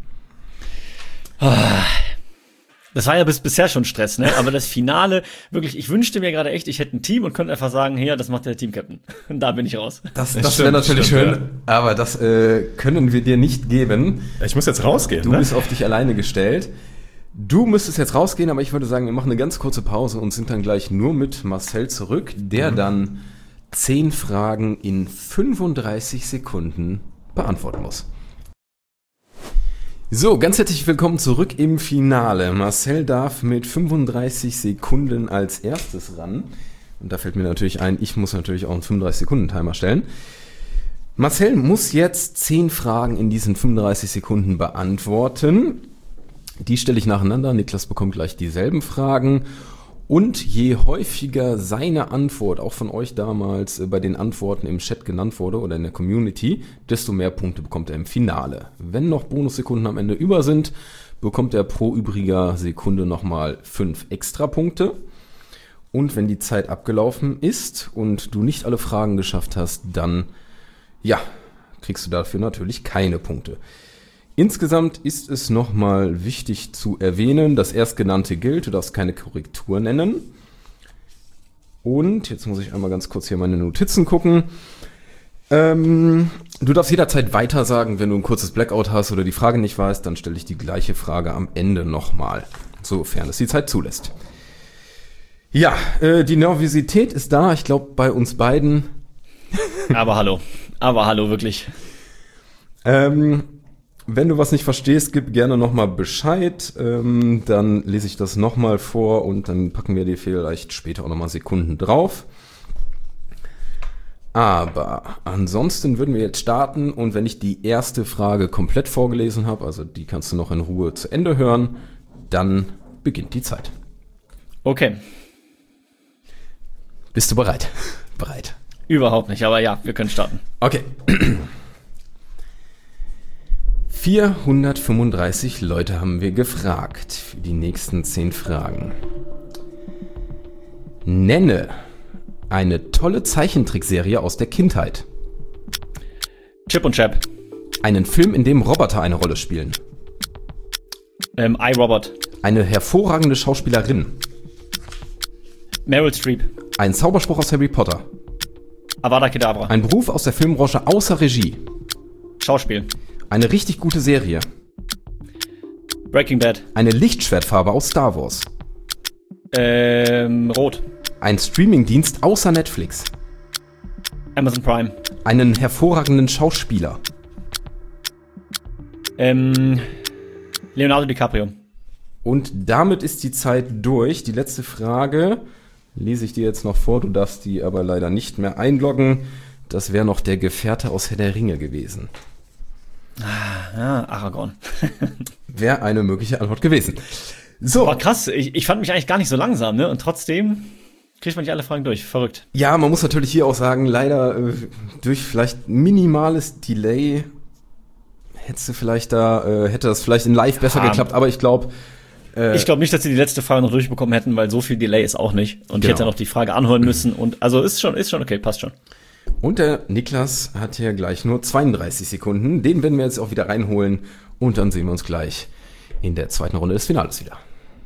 Das war ja bis bisher schon Stress, ne? Aber das Finale, wirklich, ich wünschte mir gerade echt, ich hätte ein Team und könnte einfach sagen, ja, das macht der Team-Captain. Und da bin ich raus. Das, Das das wäre stimmt, natürlich stimmt, schön, aber das äh, können wir dir nicht geben. Ich muss jetzt rausgehen, Du ne? bist auf dich alleine gestellt. Du müsstest jetzt rausgehen, aber ich würde sagen, wir machen eine ganz kurze Pause und sind dann gleich nur mit Marcel zurück, der dann zehn Fragen in fünfunddreißig Sekunden beantworten muss. So, ganz herzlich willkommen zurück im Finale. Marcel darf mit fünfunddreißig Sekunden als erstes ran. Und da fällt mir natürlich ein, ich muss natürlich auch einen fünfunddreißig Sekunden Timer stellen. Marcel muss jetzt zehn Fragen in diesen fünfunddreißig Sekunden beantworten. Die stelle ich nacheinander. Niklas bekommt gleich dieselben Fragen. Und je häufiger seine Antwort, auch von euch damals äh, bei den Antworten im Chat genannt wurde oder in der Community, desto mehr Punkte bekommt er im Finale. Wenn noch Bonussekunden am Ende über sind, bekommt er pro übriger Sekunde nochmal fünf extra Punkte. Und wenn die Zeit abgelaufen ist und du nicht alle Fragen geschafft hast, dann, ja, kriegst du dafür natürlich keine Punkte. Insgesamt ist es nochmal wichtig zu erwähnen, das Erstgenannte gilt, du darfst keine Korrektur nennen. Und jetzt muss ich einmal ganz kurz hier meine Notizen gucken. Ähm, du darfst jederzeit weiter sagen, wenn du ein kurzes Blackout hast oder die Frage nicht weißt, dann stelle ich die gleiche Frage am Ende nochmal, sofern es die Zeit zulässt. Ja, äh, die Nervosität ist da, ich glaube bei uns beiden. Aber hallo. Aber hallo, wirklich. Ähm, wenn du was nicht verstehst, gib gerne nochmal Bescheid. Ähm, dann lese ich das nochmal vor und dann packen wir dir vielleicht später auch nochmal Sekunden drauf. Aber ansonsten würden wir jetzt starten und wenn ich die erste Frage komplett vorgelesen habe, also die kannst du noch in Ruhe zu Ende hören, dann beginnt die Zeit. Okay. Bist du bereit? Bereit. Überhaupt nicht, aber ja, wir können starten. Okay. vierhundertfünfunddreißig Leute haben wir gefragt für die nächsten zehn Fragen. Nenne eine tolle Zeichentrickserie aus der Kindheit. Chip und Chap. Einen Film, in dem Roboter eine Rolle spielen. Ähm, iRobot. Eine hervorragende Schauspielerin. Meryl Streep. Ein Zauberspruch aus Harry Potter. Avada Kedavra. Ein Beruf aus der Filmbranche außer Regie. Schauspiel. Eine richtig gute Serie. Breaking Bad. Eine Lichtschwertfarbe aus Star Wars. Ähm, Rot. Ein Streamingdienst außer Netflix. Amazon Prime. Einen hervorragenden Schauspieler. Ähm, Leonardo DiCaprio. Und damit ist die Zeit durch. Die letzte Frage lese ich dir jetzt noch vor. Du darfst die aber leider nicht mehr einloggen. Das wäre noch der Gefährte aus Herr der Ringe gewesen. Ah, Aragorn. Wäre eine mögliche Antwort gewesen. So. Boah, krass. Ich, ich fand mich eigentlich gar nicht so langsam, ne? Und trotzdem kriegt man nicht alle Fragen durch. Verrückt. Ja, man muss natürlich hier auch sagen, leider äh, durch vielleicht minimales Delay hättest du vielleicht da, äh, hätte das vielleicht in Live besser Ja. geklappt, aber ich glaube, äh, Ich glaube nicht, dass sie die letzte Frage noch durchbekommen hätten, weil so viel Delay ist auch nicht. Und ich Genau. hätte noch die Frage anhören müssen. Und also ist schon, ist schon okay, passt schon. und der Niklas hat hier gleich nur zweiunddreißig Sekunden. Den werden wir jetzt auch wieder reinholen und dann sehen wir uns gleich in der zweiten Runde des Finales wieder.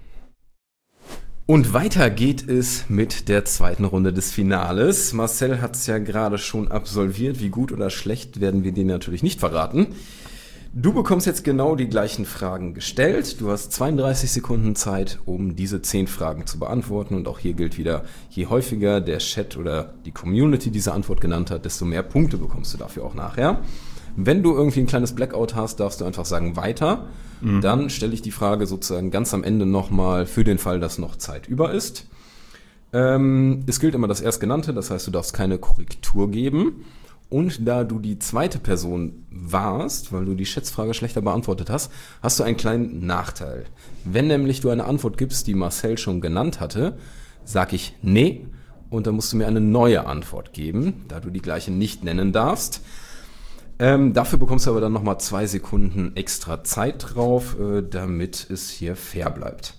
Und weiter geht es mit der zweiten Runde des Finales. Marcel hat es ja gerade schon absolviert. Wie gut oder schlecht werden wir dir natürlich nicht verraten. Du bekommst jetzt genau die gleichen Fragen gestellt. Du hast zweiunddreißig Sekunden Zeit, um diese zehn Fragen zu beantworten. Und auch hier gilt wieder, je häufiger der Chat oder die Community diese Antwort genannt hat, desto mehr Punkte bekommst du dafür auch nachher. Wenn du irgendwie ein kleines Blackout hast, darfst du einfach sagen weiter. Mhm. Dann stelle ich die Frage sozusagen ganz am Ende nochmal für den Fall, dass noch Zeit über ist. Ähm, es gilt immer das Erstgenannte, das heißt, du darfst keine Korrektur geben. Und da du die zweite Person warst, weil du die Schätzfrage schlechter beantwortet hast, hast du einen kleinen Nachteil. Wenn nämlich du eine Antwort gibst, die Marcel schon genannt hatte, sag ich nee und dann musst du mir eine neue Antwort geben, da du die gleiche nicht nennen darfst. Ähm, dafür bekommst du aber dann nochmal zwei Sekunden extra Zeit drauf, äh, damit es hier fair bleibt.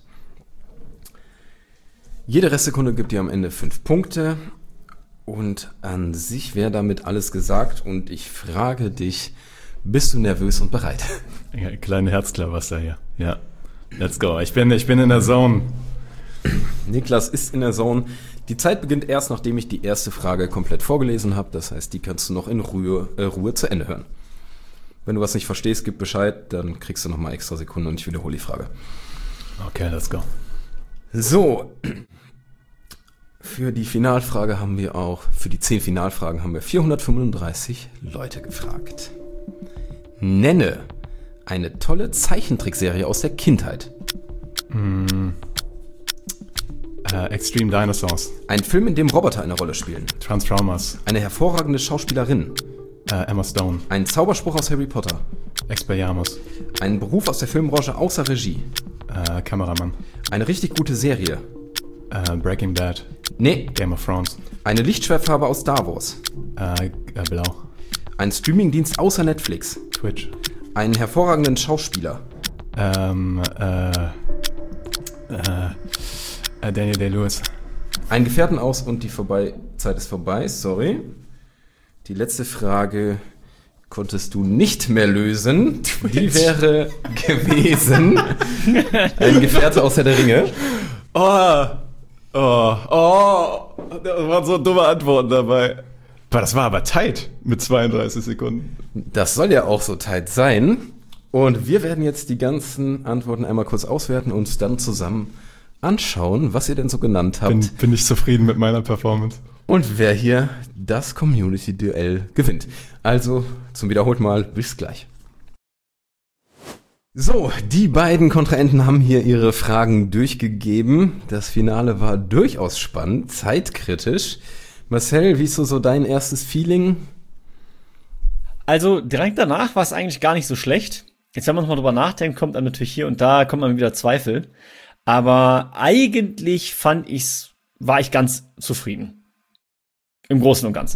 Jede Restsekunde gibt dir am Ende fünf Punkte. Und an sich wäre damit alles gesagt und ich frage dich, bist du nervös und bereit? Ja, kleine Herzklabaster hier. Ja, let's go. Ich bin, ich bin in der Zone. Niklas ist in der Zone. Die Zeit beginnt erst, nachdem ich die erste Frage komplett vorgelesen habe. Das heißt, die kannst du noch in Ruhe, äh, Ruhe zu Ende hören. Wenn du was nicht verstehst, gib Bescheid, dann kriegst du nochmal extra Sekunden und ich wiederhole die Frage. Okay, let's go. So. Für die Finalfrage haben wir auch, für die zehn Finalfragen haben wir vierhundertfünfunddreißig Leute gefragt. Nenne eine tolle Zeichentrickserie aus der Kindheit. Mm. Uh, Extreme Dinosaurs. Ein Film, in dem Roboter eine Rolle spielen. Transformers. Eine hervorragende Schauspielerin. Uh, Emma Stone. Ein Zauberspruch aus Harry Potter. Expelliarmus. Ein Beruf aus der Filmbranche außer Regie. Uh, Kameramann. Eine richtig gute Serie. Uh, Breaking Bad. Nee. Game of Thrones. Eine Lichtschwertfarbe aus Star Wars. Uh, uh, Blau. Ein Streamingdienst außer Netflix. Twitch. Einen hervorragenden Schauspieler. Um, uh, uh, uh, Daniel Day-Lewis. Ein Gefährten aus und die vorbei Zeit ist vorbei, sorry. Die letzte Frage konntest du nicht mehr lösen. Twitch. Die wäre gewesen ein Gefährte aus Herr der Ringe. Oh, oh, oh, da waren so dumme Antworten dabei. Aber das war aber tight mit zweiunddreißig Sekunden. Das soll ja auch so tight sein. Und wir werden jetzt die ganzen Antworten einmal kurz auswerten und uns dann zusammen anschauen, was ihr denn so genannt habt. Bin, bin ich zufrieden mit meiner Performance. Und wer hier das Community-Duell gewinnt. Also zum wiederholten Mal, bis gleich. So, die beiden Kontrahenten haben hier ihre Fragen durchgegeben. Das Finale war durchaus spannend, zeitkritisch. Marcel, wie ist so, so dein erstes Feeling? Also direkt danach war es eigentlich gar nicht so schlecht. Jetzt, wenn man mal drüber nachdenkt, kommt dann natürlich hier und da kommt man wieder Zweifel. Aber eigentlich fand ich's, war ich ganz zufrieden. Im Großen und Ganzen.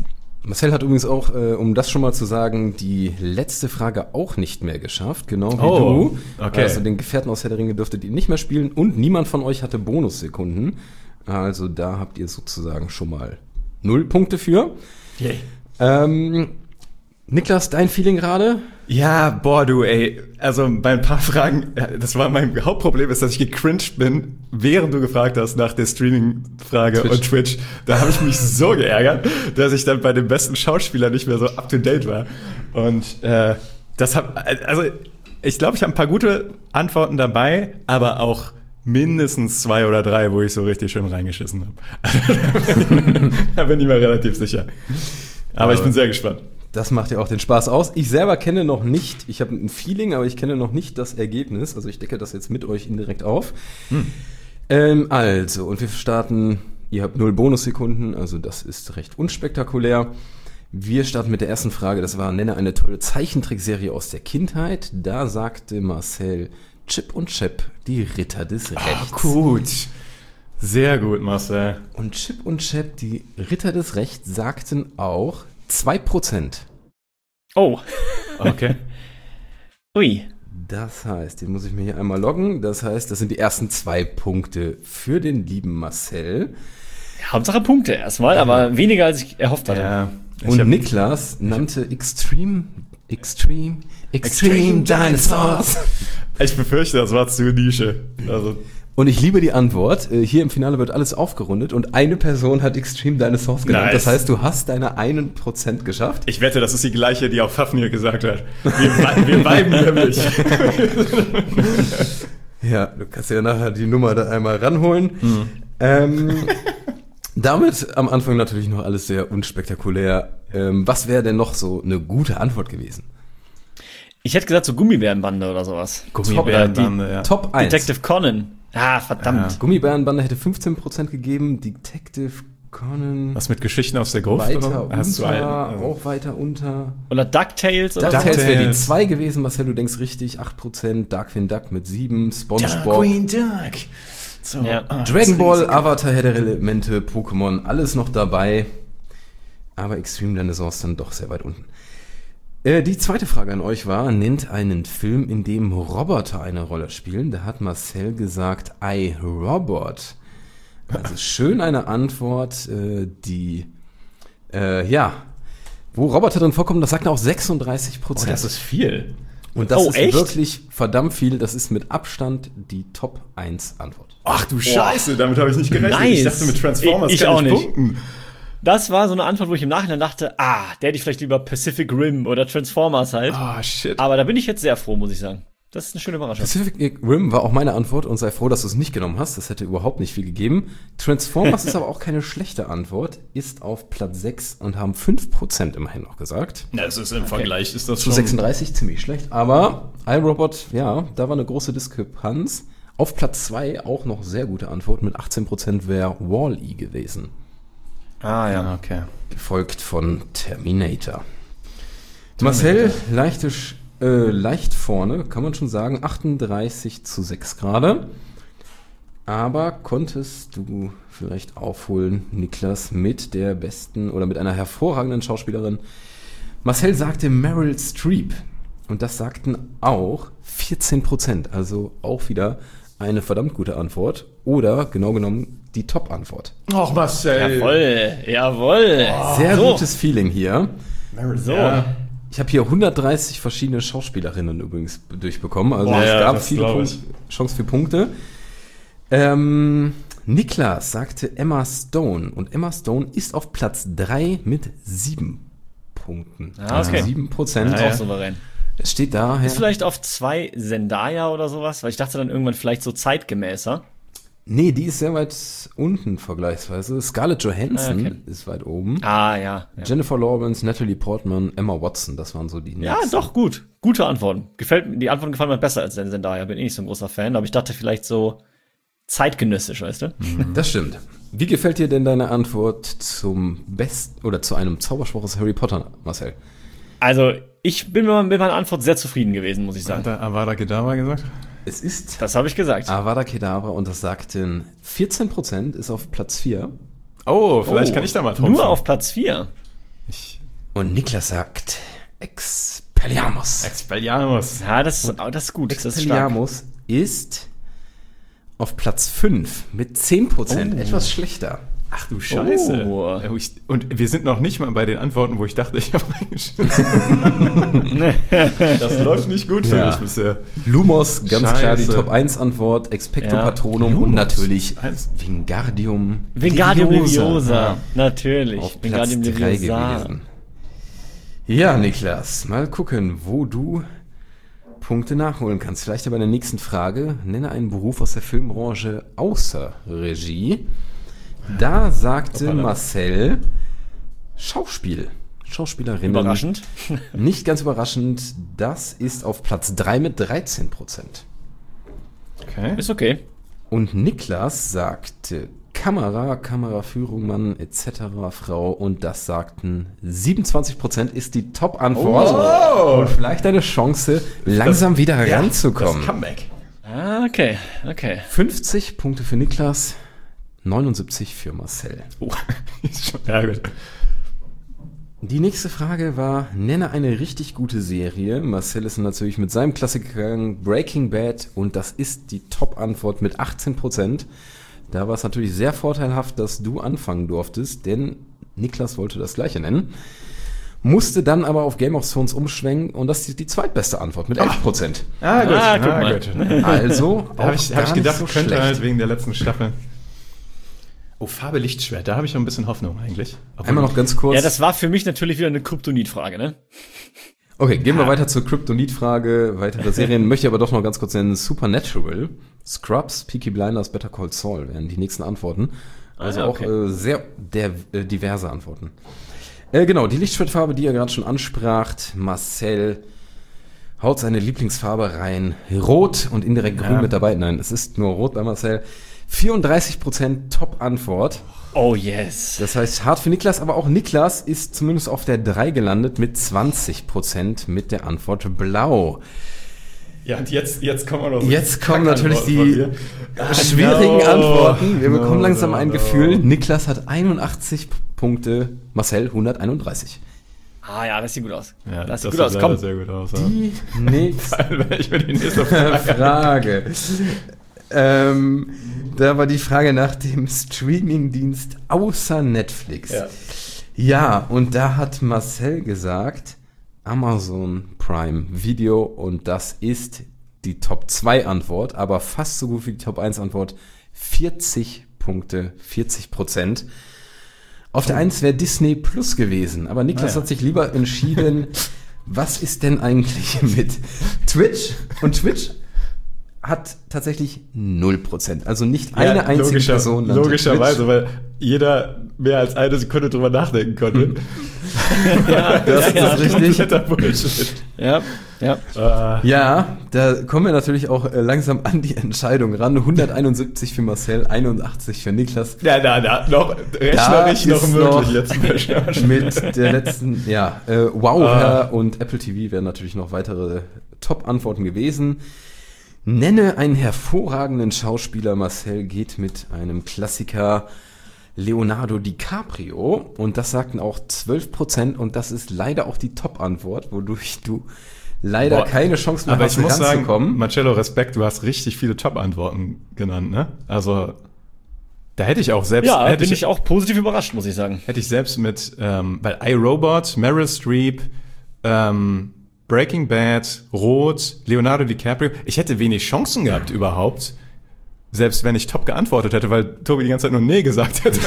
Marcel hat übrigens auch, äh, um das schon mal zu sagen, die letzte Frage auch nicht mehr geschafft, genau wie Oh, du. okay. Also den Gefährten aus Herr der Ringe dürftet ihr nicht mehr spielen und niemand von euch hatte Bonussekunden. Also da habt ihr sozusagen schon mal null Punkte für. Yay. Ähm, Niklas, dein Feeling gerade? Ja, boah, du, ey. Also bei ein paar Fragen, das war mein Hauptproblem, ist, dass ich gecringed bin, während du gefragt hast nach der Streaming-Frage Twitch. und Twitch. Da habe ich mich so geärgert, dass ich dann bei dem besten Schauspieler nicht mehr so up-to-date war. Und äh, das hab, also ich glaube, ich habe ein paar gute Antworten dabei, aber auch mindestens zwei oder drei, wo ich so richtig schön reingeschissen habe. Da bin ich mir relativ sicher. Aber ich bin sehr gespannt. Das macht ja auch den Spaß aus. Ich selber kenne noch nicht, ich habe ein Feeling, aber ich kenne noch nicht das Ergebnis. Also ich decke das jetzt mit euch indirekt auf. Hm. Ähm, also, und wir starten, ihr habt null Bonussekunden, also das ist recht unspektakulär. Wir starten mit der ersten Frage, das war, nenne eine tolle Zeichentrickserie aus der Kindheit. Da sagte Marcel, Chip und Chap, die Ritter des Rechts. Ah, gut. Sehr gut, Marcel. Und Chip und Chap, die Ritter des Rechts, sagten auch zwei Prozent. Oh. Okay. Ui. Das heißt, den muss ich mir hier einmal loggen. Das heißt, das sind die ersten zwei Punkte für den lieben Marcel. Hauptsache Punkte erstmal, aber weniger als ich erhofft hatte. Ja. Ich Und hab- Niklas nannte Extreme, Extreme, Extreme Dinosaurs. Ich befürchte, das war zu Nische. Also, Und ich liebe die Antwort. Äh, Hier im Finale wird alles aufgerundet und eine Person hat Extreme Dinosaurs genannt. Nice. Das heißt, du hast deine einen Prozent geschafft. ich wette, das ist die gleiche, die auch Fafnir gesagt hat. Wir, we- wir weiben nämlich. Ja, du kannst ja nachher die Nummer da einmal ranholen. Ähm, damit am Anfang natürlich noch alles sehr unspektakulär. Ähm, was wäre denn noch so eine gute Antwort gewesen? Ich hätte gesagt, so Gummibärenbande oder sowas. Gummibärenbande, Oder ja. Top eins. Detective Conan. Ah, verdammt. Gummibärenbande hätte fünfzehn Prozent gegeben. Detective Conan Was mit Geschichten aus der Gruft? weiter oder? Hast du einen? unter, Also- auch weiter unter. Oder DuckTales oder DuckTales so. wäre die DuckTales. zwei gewesen. Marcel, du denkst richtig. acht Prozent. Darkwing Duck mit sieben. SpongeBob. Darkwing Duck. So, Ja. ah, Dragon das Ball, riesige- Avatar, Herr der Elemente, Pokémon, alles noch dabei. Aber Extreme Dinosaurs dann doch sehr weit unten. Äh, die zweite Frage an euch war, nennt einen Film, in dem Roboter eine Rolle spielen. Da hat Marcel gesagt, I, Robot. Also schön eine Antwort, äh, die, äh, ja, wo Roboter drin vorkommen, das sagt auch sechsunddreißig Oh, Prozent. das ist viel. Und das Oh, ist echt? wirklich verdammt viel. Das ist mit Abstand die Top eins Antwort. Ach du Scheiße, damit habe ich nicht gerechnet. Nice. Ich dachte, mit Transformers Ich- ich kann auch ich nicht. punkten. Das war so eine Antwort, wo ich im Nachhinein dachte, ah, der hätte ich vielleicht lieber Pacific Rim oder Transformers halt. Ah, shit. Aber da bin ich jetzt sehr froh, muss ich sagen. Das ist eine schöne Überraschung. Pacific Rim war auch meine Antwort und sei froh, dass du es nicht genommen hast. Das hätte überhaupt nicht viel gegeben. Transformers ist aber auch keine schlechte Antwort, ist auf Platz sechs und haben fünf Prozent immerhin noch gesagt. Na, es ist im Vergleich, ist das Zu schon... sechsunddreißig ziemlich schlecht. Aber iRobot, ja, da war eine große Diskrepanz. Auf Platz zwei auch noch sehr gute Antwort. Mit achtzehn Prozent wäre Wall-E gewesen. Ah, Ja, okay. Gefolgt von Terminator. Marcel, leichte, Sch- äh, leicht vorne, kann man schon sagen. achtunddreißig zu sechs gerade. Aber konntest du vielleicht aufholen, Niklas, mit der besten oder mit einer hervorragenden Schauspielerin? Marcel sagte Meryl Streep. Und das sagten auch vierzehn Prozent. Also auch wieder eine verdammt gute Antwort. Oder genau genommen die Top-Antwort. Och, Marcel. Jawoll, jawoll. Sehr so. gutes Feeling hier. So. Ja. Ich habe hier hundertdreißig verschiedene Schauspielerinnen übrigens durchbekommen. Also Boah, es ja, gab das viele glaub Punkt, Chance für Punkte. Ähm, Niklas sagte Emma Stone. Und Emma Stone ist auf Platz drei mit sieben Punkten. Ah, okay. Also sieben Prozent. Auch souverän. Es steht daher. Ist vielleicht auf zwei Zendaya oder sowas? Weil ich dachte dann irgendwann vielleicht so zeitgemäßer. Nee, die ist sehr weit unten vergleichsweise. Scarlett Johansson Ah, okay. ist weit oben. Ah, ja. Ja, Jennifer Lawrence, Natalie Portman, Emma Watson, das waren so die ja nächsten. doch, gut. Gute Antworten. Gefällt, mir- die Antworten gefallen mir besser als Zendaya. Bin eh nicht so ein großer Fan. Aber ich dachte vielleicht so zeitgenössisch, weißt du? Das stimmt. Wie gefällt dir denn deine Antwort zum besten oder zu einem Zauberspruch aus Harry Potter, Marcel? Also, ich bin mit meiner Antwort sehr zufrieden gewesen, muss ich sagen. Hat er Avada Kedavra gesagt? Es ist Das habe ich gesagt. Avada Kedavra und das sagten vierzehn Prozent, ist auf Platz vier. Oh, vielleicht Oh, kann ich da mal drauf. Nur auf Platz vier. Ich, Und Niklas sagt Expelliarmus. Expelliarmus. Ja, das ist, das ist gut. Das ist stark. Expelliarmus ist auf Platz fünf mit zehn Prozent. Oh. Etwas schlechter. Ach du Scheiße. Oh. Oh, ich, und wir sind noch nicht mal bei den Antworten, wo ich dachte, ich habe reingeschrieben. Das läuft nicht gut für Ja. mich bisher. Lumos, ganz Scheiße. klar die Top eins Antwort. Expecto Ja. Patronum Lumos. und natürlich Eins. Wingardium Wingardium Leviosa. Ja. Natürlich. Auf Platz Wingardium drei Leviosa. gewesen. Ja, Niklas, mal gucken, wo du Punkte nachholen kannst. Vielleicht aber in der nächsten Frage. Nenne einen Beruf aus der Filmbranche außer Regie. Da sagte Hoppala. Marcel Schauspiel. Schauspielerinnen. Überraschend. Nicht ganz überraschend. Das ist auf Platz drei mit dreizehn Prozent. Okay. Ist okay. Und Niklas sagte Kamera, Kameraführung, Mann, et cetera, Frau. Und das sagten siebenundzwanzig Prozent ist die Top-Antwort. Oh. Und vielleicht eine Chance, langsam wieder ranzukommen. Das Comeback. Ah, okay. Okay. fünfzig Punkte für Niklas, neunundsiebzig für Marcel. Oh. Ist schon, ja, gut. Die nächste Frage war, nenne eine richtig gute Serie. Marcel ist natürlich mit seinem Klassiker Breaking Bad und das ist die Top-Antwort mit achtzehn Prozent. Da war es natürlich sehr vorteilhaft, dass du anfangen durftest, denn Niklas wollte das gleiche nennen. Musste dann aber auf Game of Thrones umschwenken und das ist die zweitbeste Antwort mit elf Prozent. Ah, gut. Ah, guck ah, mal. gut. Also, Da habe ich, hab ich gar gedacht, nicht so könnte schlecht. halt wegen der letzten Staffel. Oh, Farbe Lichtschwert, da habe ich noch ein bisschen Hoffnung eigentlich. Obwohl- Einmal noch ganz kurz. Ja, das war für mich natürlich wieder eine Kryptonit-Frage, ne? Okay, gehen wir weiter zur Kryptonit-Frage, weitere Serien. Möchte aber doch noch ganz kurz nennen, Supernatural, Scrubs, Peaky Blinders, Better Call Saul wären die nächsten Antworten. Also Ah, auch okay. äh, sehr der, äh, diverse Antworten. Äh, genau, die Lichtschwertfarbe, die ihr gerade schon anspracht, Marcel haut seine Lieblingsfarbe rein, Rot und indirekt Grün Ja. mit dabei. Nein, es ist nur Rot bei Marcel. vierunddreißig Prozent Top-Antwort. Oh yes. Das heißt, hart für Niklas, aber auch Niklas ist zumindest auf der drei gelandet mit zwanzig Prozent mit der Antwort Blau. Ja, und jetzt, jetzt kommen auch noch so Jetzt kommen natürlich Kackantworten die von dir. schwierigen no. Antworten. Wir No, bekommen langsam no, ein no. Gefühl. Niklas hat einundachtzig Punkte, Marcel hunderteinunddreißig. Ah ja, das sieht gut aus. Ja, das sieht das gut aus. sah Komm. sehr gut aus. Die nächste Wenn ich mir die nächste Frage. Frage. ähm, da war die Frage nach dem Streamingdienst außer Netflix. Ja. Ja, und da hat Marcel gesagt, Amazon Prime Video und das ist die Top zwei Antwort, aber fast so gut wie die Top eins Antwort. vierzig Punkte, vierzig Prozent. Auf der eins wäre Disney Plus gewesen, aber Niklas Ah, ja. hat sich lieber entschieden, was ist denn eigentlich mit Twitch? Und Twitch hat tatsächlich null Prozent. Also nicht eine Ja, einzige logischer, Person nannte Logischerweise, Twitch. weil jeder mehr als eine Sekunde drüber nachdenken konnte. Ja, Das ja, ist richtig. Kompletter Bullshit. ja, ja. Äh, Ja, da kommen wir natürlich auch äh, langsam an die Entscheidung ran. hunderteinundsiebzig für Marcel, einundachtzig für Niklas. ja, da, da, noch, Da rechnerisch noch ist möglich noch jetzt. Mit der letzten, ja, äh, Wow Ah. und Apple T V wären natürlich noch weitere Top-Antworten gewesen. Nenne einen hervorragenden Schauspieler. Marcel geht mit einem Klassiker Leonardo DiCaprio und das sagten auch zwölf Prozent und das ist leider auch die Top-Antwort, wodurch du leider Boah, keine Chance mehr Aber hast, ich muss sagen, ranzukommen. Marcello, Respekt, du hast richtig viele Top-Antworten genannt, ne? Also, da hätte ich auch selbst, Ja, hätte bin ich auch positiv überrascht, muss ich sagen. hätte ich selbst mit, ähm, weil iRobot, Meryl Streep, ähm, Breaking Bad, Rot, Leonardo DiCaprio, ich hätte wenig Chancen gehabt überhaupt, selbst wenn ich top geantwortet hätte, weil Tobi die ganze Zeit nur Nee gesagt hätte.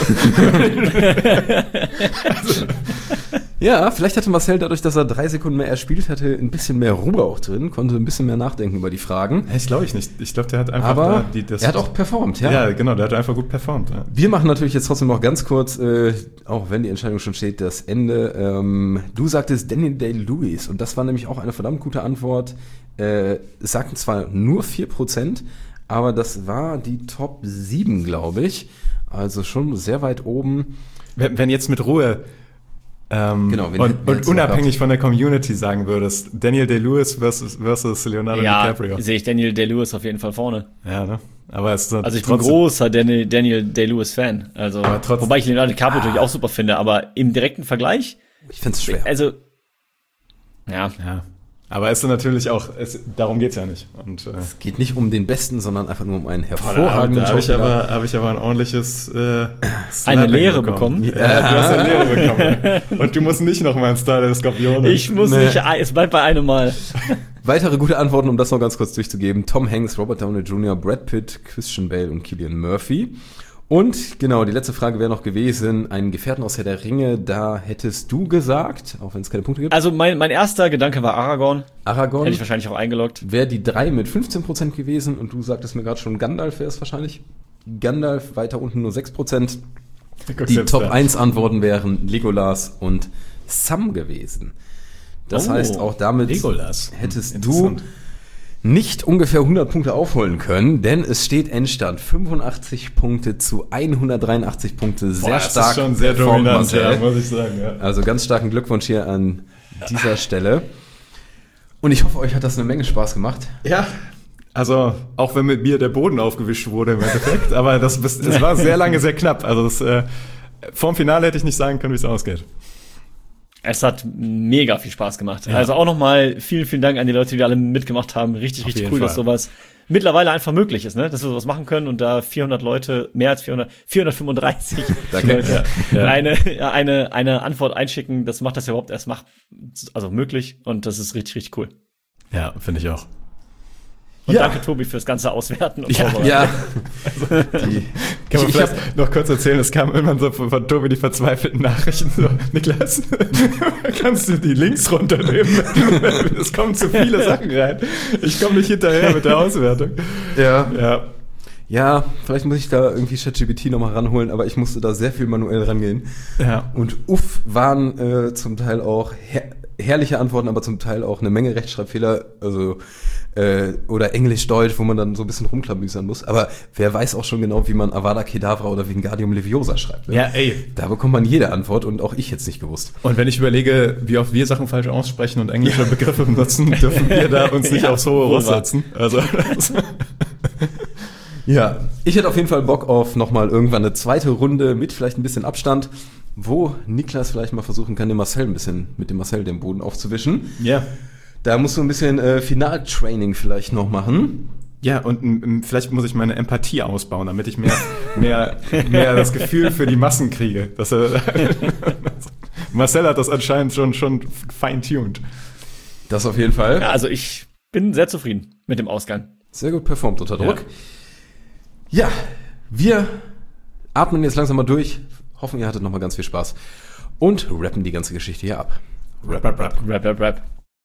Ja, vielleicht hatte Marcel dadurch, dass er drei Sekunden mehr erspielt hatte, ein bisschen mehr Ruhe auch drin, konnte ein bisschen mehr nachdenken über die Fragen. Ich glaube ich nicht. Ich glaube, der hat einfach Aber da die, das, er hat auch performt, ja. ja, genau, der hat einfach gut performt. Ja. Wir machen natürlich jetzt trotzdem noch ganz kurz, äh, auch wenn die Entscheidung schon steht, das Ende. Ähm, du sagtest Daniel Day-Lewis und das war nämlich auch eine verdammt gute Antwort. Äh, es sagten zwar nur vier Prozent, aber das war die Top sieben, glaube ich. Also schon sehr weit oben. Wenn, wenn jetzt mit Ruhe ähm, Genau, wen und, hätten wir und jetzt noch unabhängig von der Community sagen würdest, Daniel Day-Lewis versus, versus Leonardo Ja, DiCaprio. sehe ich Daniel Day-Lewis auf jeden Fall vorne. Ja, ne? Aber es ist Also ich bin trotzdem- großer Daniel, Daniel Day-Lewis-Fan. Also, Aber trotzdem- wobei ich Leonardo DiCaprio natürlich auch super finde, aber im direkten Vergleich Ich find's schwer. Also, ja. Ja. Aber es ist natürlich auch, es, darum geht's ja nicht. Und, äh, Es geht nicht um den Besten, sondern einfach nur um einen da hervorragenden da habe ich, Schauspieler. aber, hab ich aber ein ordentliches äh, Eine Slapping Lehre bekommen. Ja, du hast eine Lehre bekommen. Und du musst nicht noch mal ein Star der Skorpione. Ich muss Nee. nicht, es bleibt bei einem Mal. Weitere gute Antworten, um das noch ganz kurz durchzugeben. Tom Hanks, Robert Downey Junior, Brad Pitt, Christian Bale und Cillian Murphy. Und genau, die letzte Frage wäre noch gewesen, einen Gefährten aus Herr der Ringe, da hättest du gesagt, auch wenn es keine Punkte gibt, Also mein, mein erster Gedanke war Aragorn. Aragorn Hätte ich wahrscheinlich auch eingeloggt. wäre die drei mit fünfzehn Prozent gewesen und du sagtest mir gerade schon, Gandalf wäre es wahrscheinlich. Gandalf weiter unten nur sechs Prozent. Guck Die selbst Top da. eins Antworten wären Legolas und Sam gewesen. Das Oh, heißt, auch damit Legolas. hättest du Interessant. nicht ungefähr hundert Punkte aufholen können, denn es steht Endstand fünfundachtzig Punkte zu hundertdreiundachtzig Punkte. Sehr Boah, das stark ist schon sehr performt, dominant, ja, Marcel. muss ich sagen. Ja. Also ganz starken Glückwunsch hier an dieser Stelle. Und ich hoffe, euch hat das eine Menge Spaß gemacht. ja, also auch wenn mit mir der Boden aufgewischt wurde im Endeffekt, aber das, das war sehr lange sehr knapp. Also das, äh, vorm Finale hätte ich nicht sagen können, wie es ausgeht. Es hat mega viel Spaß gemacht. Ja. Also auch nochmal vielen, vielen Dank an die Leute, die alle mitgemacht haben. Richtig, Auf richtig jeden cool, Fall. dass sowas mittlerweile einfach möglich ist, ne? Dass wir sowas machen können und da vierhundert Leute, mehr als vierhundert, vierhundertfünfunddreißig Danke. Leute Ja. eine, ja, eine, eine Antwort einschicken. Das macht das ja überhaupt erst macht, also möglich und das ist richtig, richtig cool. Ja, finde ich auch. Und Ja. danke, Tobi, fürs ganze Auswerten und Ja, Vorbereiten. Ja, die, Kann man ich, ich hab, vielleicht noch kurz erzählen, es kam irgendwann so von, von Tobi die verzweifelten Nachrichten so, Niklas, kannst du die Links runternehmen? Es kommen zu viele Sachen rein. Ich komme nicht hinterher mit der Auswertung. ja, Ja, ja, vielleicht muss ich da irgendwie ChatGPT nochmal ranholen, aber ich musste da sehr viel manuell rangehen. ja. Und uff, waren äh, zum Teil auch her herrliche Antworten, aber zum Teil auch eine Menge Rechtschreibfehler, also äh, oder Englisch-Deutsch, wo man dann so ein bisschen rumklamüsern muss. Aber wer weiß auch schon genau, wie man Avada Kedavra oder Wingardium Leviosa schreibt. Ne? Ja, ey. Da bekommt man jede Antwort und auch ich jetzt nicht gewusst. Und wenn ich überlege, wie oft wir Sachen falsch aussprechen und englische Begriffe benutzen, dürfen wir da uns nicht Ja, aufs hohe wohl Ross wahr. setzen. Also, das, Ja, ich hätte auf jeden Fall Bock auf nochmal irgendwann eine zweite Runde mit vielleicht ein bisschen Abstand, wo Niklas vielleicht mal versuchen kann, den Marcel ein bisschen, mit dem Marcel den Boden aufzuwischen. ja. Da musst du ein bisschen äh, Finaltraining vielleicht noch machen. Ja, und m, vielleicht muss ich meine Empathie ausbauen, damit ich mehr, mehr, mehr das Gefühl für die Massen kriege. Dass er, Marcel hat das anscheinend schon, schon fine-tuned. Das auf jeden Fall. Ja, also ich bin sehr zufrieden mit dem Ausgang. Sehr gut performt unter Druck. Ja, wir atmen jetzt langsam mal durch. Hoffen, ihr hattet noch mal ganz viel Spaß. Und rappen die ganze Geschichte hier ab. Rap, rap, rap. Rap, rap, rap.